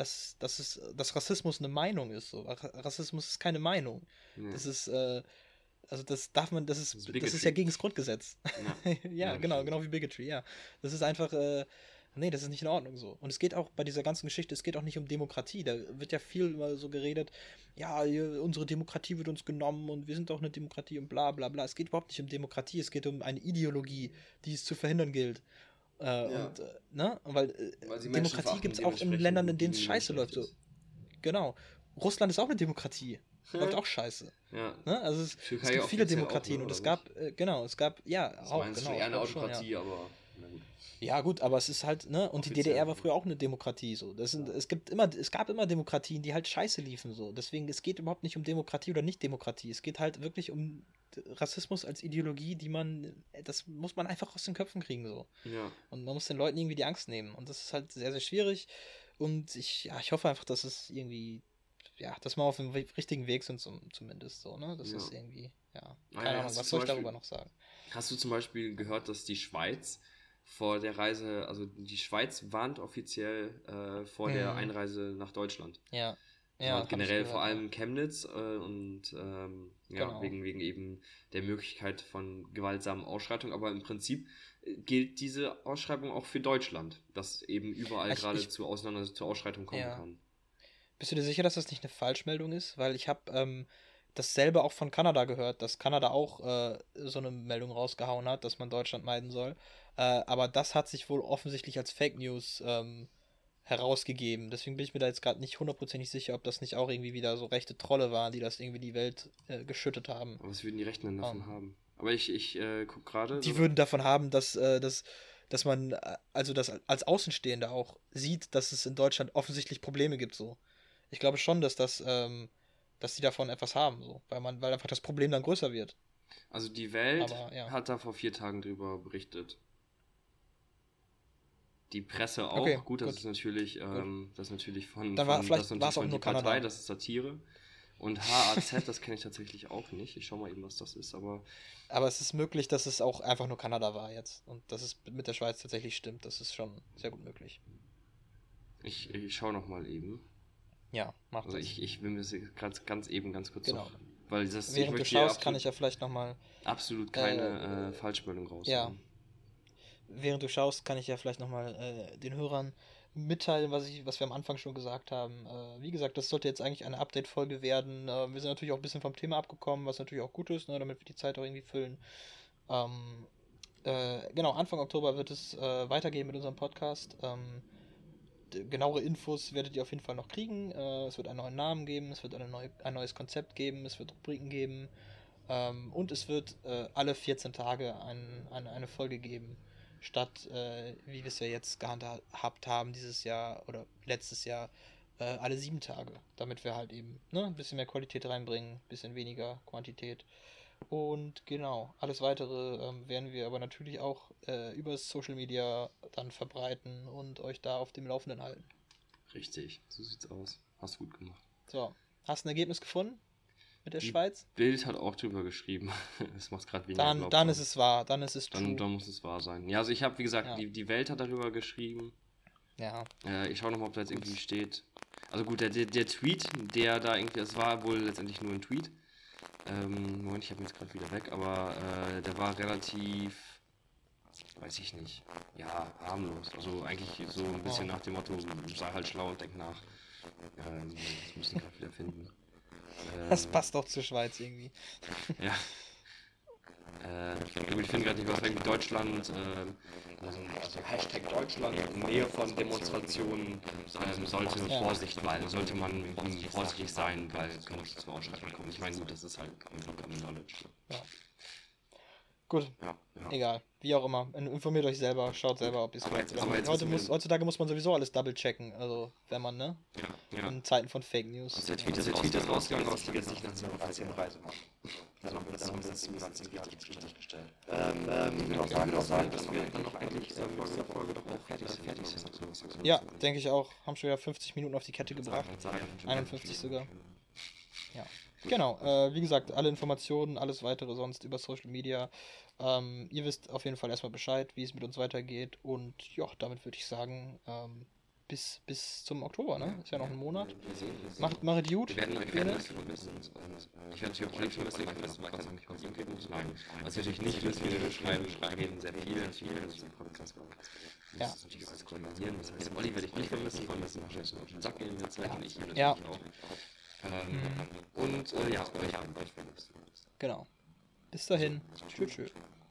dass Rassismus eine Meinung ist. So. Rassismus ist keine Meinung. Nee. Das ist, also das darf man, Das ist das ist ja Bigotry. gegen das Grundgesetz. Ja, Ja, ja, das stimmt. genau wie Bigotry, ja. Das ist einfach, nee, das ist nicht in Ordnung so. Und es geht auch bei dieser ganzen Geschichte, es geht auch nicht um Demokratie. Da wird ja viel immer so geredet, ja, unsere Demokratie wird uns genommen und wir sind doch eine Demokratie und bla bla bla. Es geht überhaupt nicht um Demokratie, es geht um eine Ideologie, die es zu verhindern gilt. Ja, Ne? Weil weil sie Menschen Demokratie verachten gibt und es auch in Ländern, in dementsprechend denen es gegen scheiße läuft. Menschenrechte So, ist. genau. Russland ist auch eine Demokratie. Läuft auch scheiße. Ja. Ne? Also es Türkei gibt viele offiziell auch, ne? Demokratien und Oder es nicht? gab, genau, es gab, ja, Ich auch, meine, es ist schon genau, eher ich eine glaube schon, ja. Autokratie, aber na gut. Ja, gut, aber es ist halt, ne, und die Offiziell. DDR war früher auch eine Demokratie, so. Ja. Es gab immer Demokratien, die halt scheiße liefen, so. Deswegen, es geht überhaupt nicht um Demokratie oder Nicht-Demokratie. Es geht halt wirklich um Rassismus als Ideologie, das muss man einfach aus den Köpfen kriegen, so. Ja. Und man muss den Leuten irgendwie die Angst nehmen. Und das ist halt sehr, sehr schwierig. Und ich hoffe einfach, dass es irgendwie, ja, dass wir auf dem richtigen Weg sind, zumindest so, ne? Das Ja. ist irgendwie, ja, Ah keine ja, Ahnung, was soll ich darüber noch sagen? hast du zum Beispiel gehört, dass die Schweiz vor der Reise, also die Schweiz warnt offiziell vor der Hm, Einreise nach Deutschland. ja, Also ja, halt habe ich generell vor gehört, ja. allem Chemnitz und ja, Genau. wegen eben der Möglichkeit von gewaltsamen Ausschreitungen. Aber im Prinzip gilt diese Ausschreibung auch für Deutschland, dass eben überall gerade Ich, zur Ausschreitung kommen ja. kann. Bist du dir sicher, dass das nicht eine Falschmeldung ist? Weil ich habe dasselbe auch von Kanada gehört, dass Kanada auch so eine Meldung rausgehauen hat, dass man Deutschland meiden soll. Aber das hat sich wohl offensichtlich als Fake News herausgegeben. Deswegen bin ich mir da jetzt gerade nicht hundertprozentig sicher, ob das nicht auch irgendwie wieder so rechte Trolle waren, die das irgendwie die Welt geschüttet haben. Aber was würden die Rechten denn davon Ähm, haben? Aber ich gucke gerade, Die würden davon haben, dass man also das als Außenstehender auch sieht, dass es in Deutschland offensichtlich Probleme gibt so. Ich glaube schon, dass die davon etwas haben, so, weil einfach das Problem dann größer wird. also die Welt Aber ja. hat da vor 4 Tagen drüber berichtet. Die Presse Okay, auch. Gut, gut, gut. das ist natürlich das ist Vielleicht war natürlich es auch von die nur Partei, Kanada. das ist Satire. Und HAZ, das kenne ich tatsächlich auch nicht. Ich schau mal eben, was das ist, aber Aber es ist möglich, dass es auch einfach nur Kanada war jetzt. Und dass es mit der Schweiz tatsächlich stimmt. Das ist schon sehr gut möglich. ich schau noch mal eben. Ja, mach Also das. ich will mir das ganz eben ganz kurz Genau. noch, weil das, ich Während du möchte hier schaust, kann ich ja vielleicht nochmal, absolut keine Falschmeldung ja, raushauen. während du schaust, kann ich ja vielleicht nochmal den Hörern mitteilen, was wir am Anfang schon gesagt haben. Wie gesagt, das sollte jetzt eigentlich eine Update-Folge werden. Wir sind natürlich auch ein bisschen vom Thema abgekommen, was natürlich auch gut ist, ne, damit wir die Zeit auch irgendwie füllen. Ähm, genau, Anfang Oktober wird es weitergehen mit unserem Podcast. Genauere Infos werdet ihr auf jeden Fall noch kriegen. Es wird einen neuen Namen geben, es wird ein neues Konzept geben, es wird Rubriken geben und es wird alle 14 Tage eine Folge geben, statt wie wir es ja jetzt gehandhabt haben dieses Jahr oder letztes Jahr alle 7 Tage, damit wir halt eben ein bisschen mehr Qualität reinbringen, ein bisschen weniger Quantität. Und genau, alles weitere werden wir aber natürlich auch über Social Media dann verbreiten und euch da auf dem Laufenden halten. Richtig, so sieht's aus. Hast du gut gemacht. So, hast du ein Ergebnis gefunden mit der Die Schweiz? Bild hat auch drüber geschrieben. Das macht gerade weniger Dann glaubhaft. ist es wahr, dann ist es true. Dann muss es wahr sein. Ja, also ich habe, wie gesagt, Ja. die Welt hat darüber geschrieben. Ja, Ich schaue nochmal, ob da jetzt irgendwie steht. Also gut, der Tweet, der da irgendwie, es war wohl letztendlich nur ein Tweet. Moment, ich habe ihn jetzt gerade wieder weg, aber der war relativ, weiß ich nicht, ja, harmlos. Also eigentlich so ein bisschen nach dem Motto, sei halt schlau und denk nach. Das muss ich gerade wieder finden. das passt doch zur Schweiz irgendwie. Ja. Ich finde gerade nicht, was irgendwie Deutschland, also Hashtag Deutschland in Nähe von Demonstrationen sollte Vorsicht walten, sollte man vorsichtig sein, weil könnte es zu Ausschreitungen kommen. Ich meine, gut, das ist halt Common Knowledge. Ja. Gut, Ja. egal. Wie auch immer. Informiert euch selber, schaut selber, ob ihr es glaubt. Heutzutage muss man sowieso alles double checken. Also, wenn man, ne? Ja. In Zeiten von Fake News. Der Tweet ist rausgegangen, aus der Sicht nach einer offiziellen Reise machen. Also, das haben wir das richtig gestellt. Ich würde auch sagen, dass wir dann noch eigentlich vor dieser Folge doch auch fertig sind. Ja, denke ich auch. Haben schon wieder 50 Minuten auf die Kette gebracht. 51 sogar. Ja. Genau, wie gesagt, alle Informationen, alles weitere sonst über Social Media. Ihr wisst auf jeden Fall erstmal Bescheid, wie es mit uns weitergeht. Und ja, damit würde ich sagen, bis zum Oktober, ne? Ist ja noch ein Monat. Macht gut. Wir werden das vermissen. Ich werde natürlich auch Olli vermissen. Ich weiß, du kannst nicht was ihm geben. Nein. Was wir natürlich nicht wissen, wir schreiben reden sehr viel. Das ist ein Podcast. Ja. Das ist natürlich alles koordinieren. Das heißt, Olli werde ich nicht vermissen. Wahrscheinlich auf den Sack gehen in der Zeit. Und ich natürlich Ja. auch. Und ja, euch vermisst. Genau. Bis dahin. Tschüss.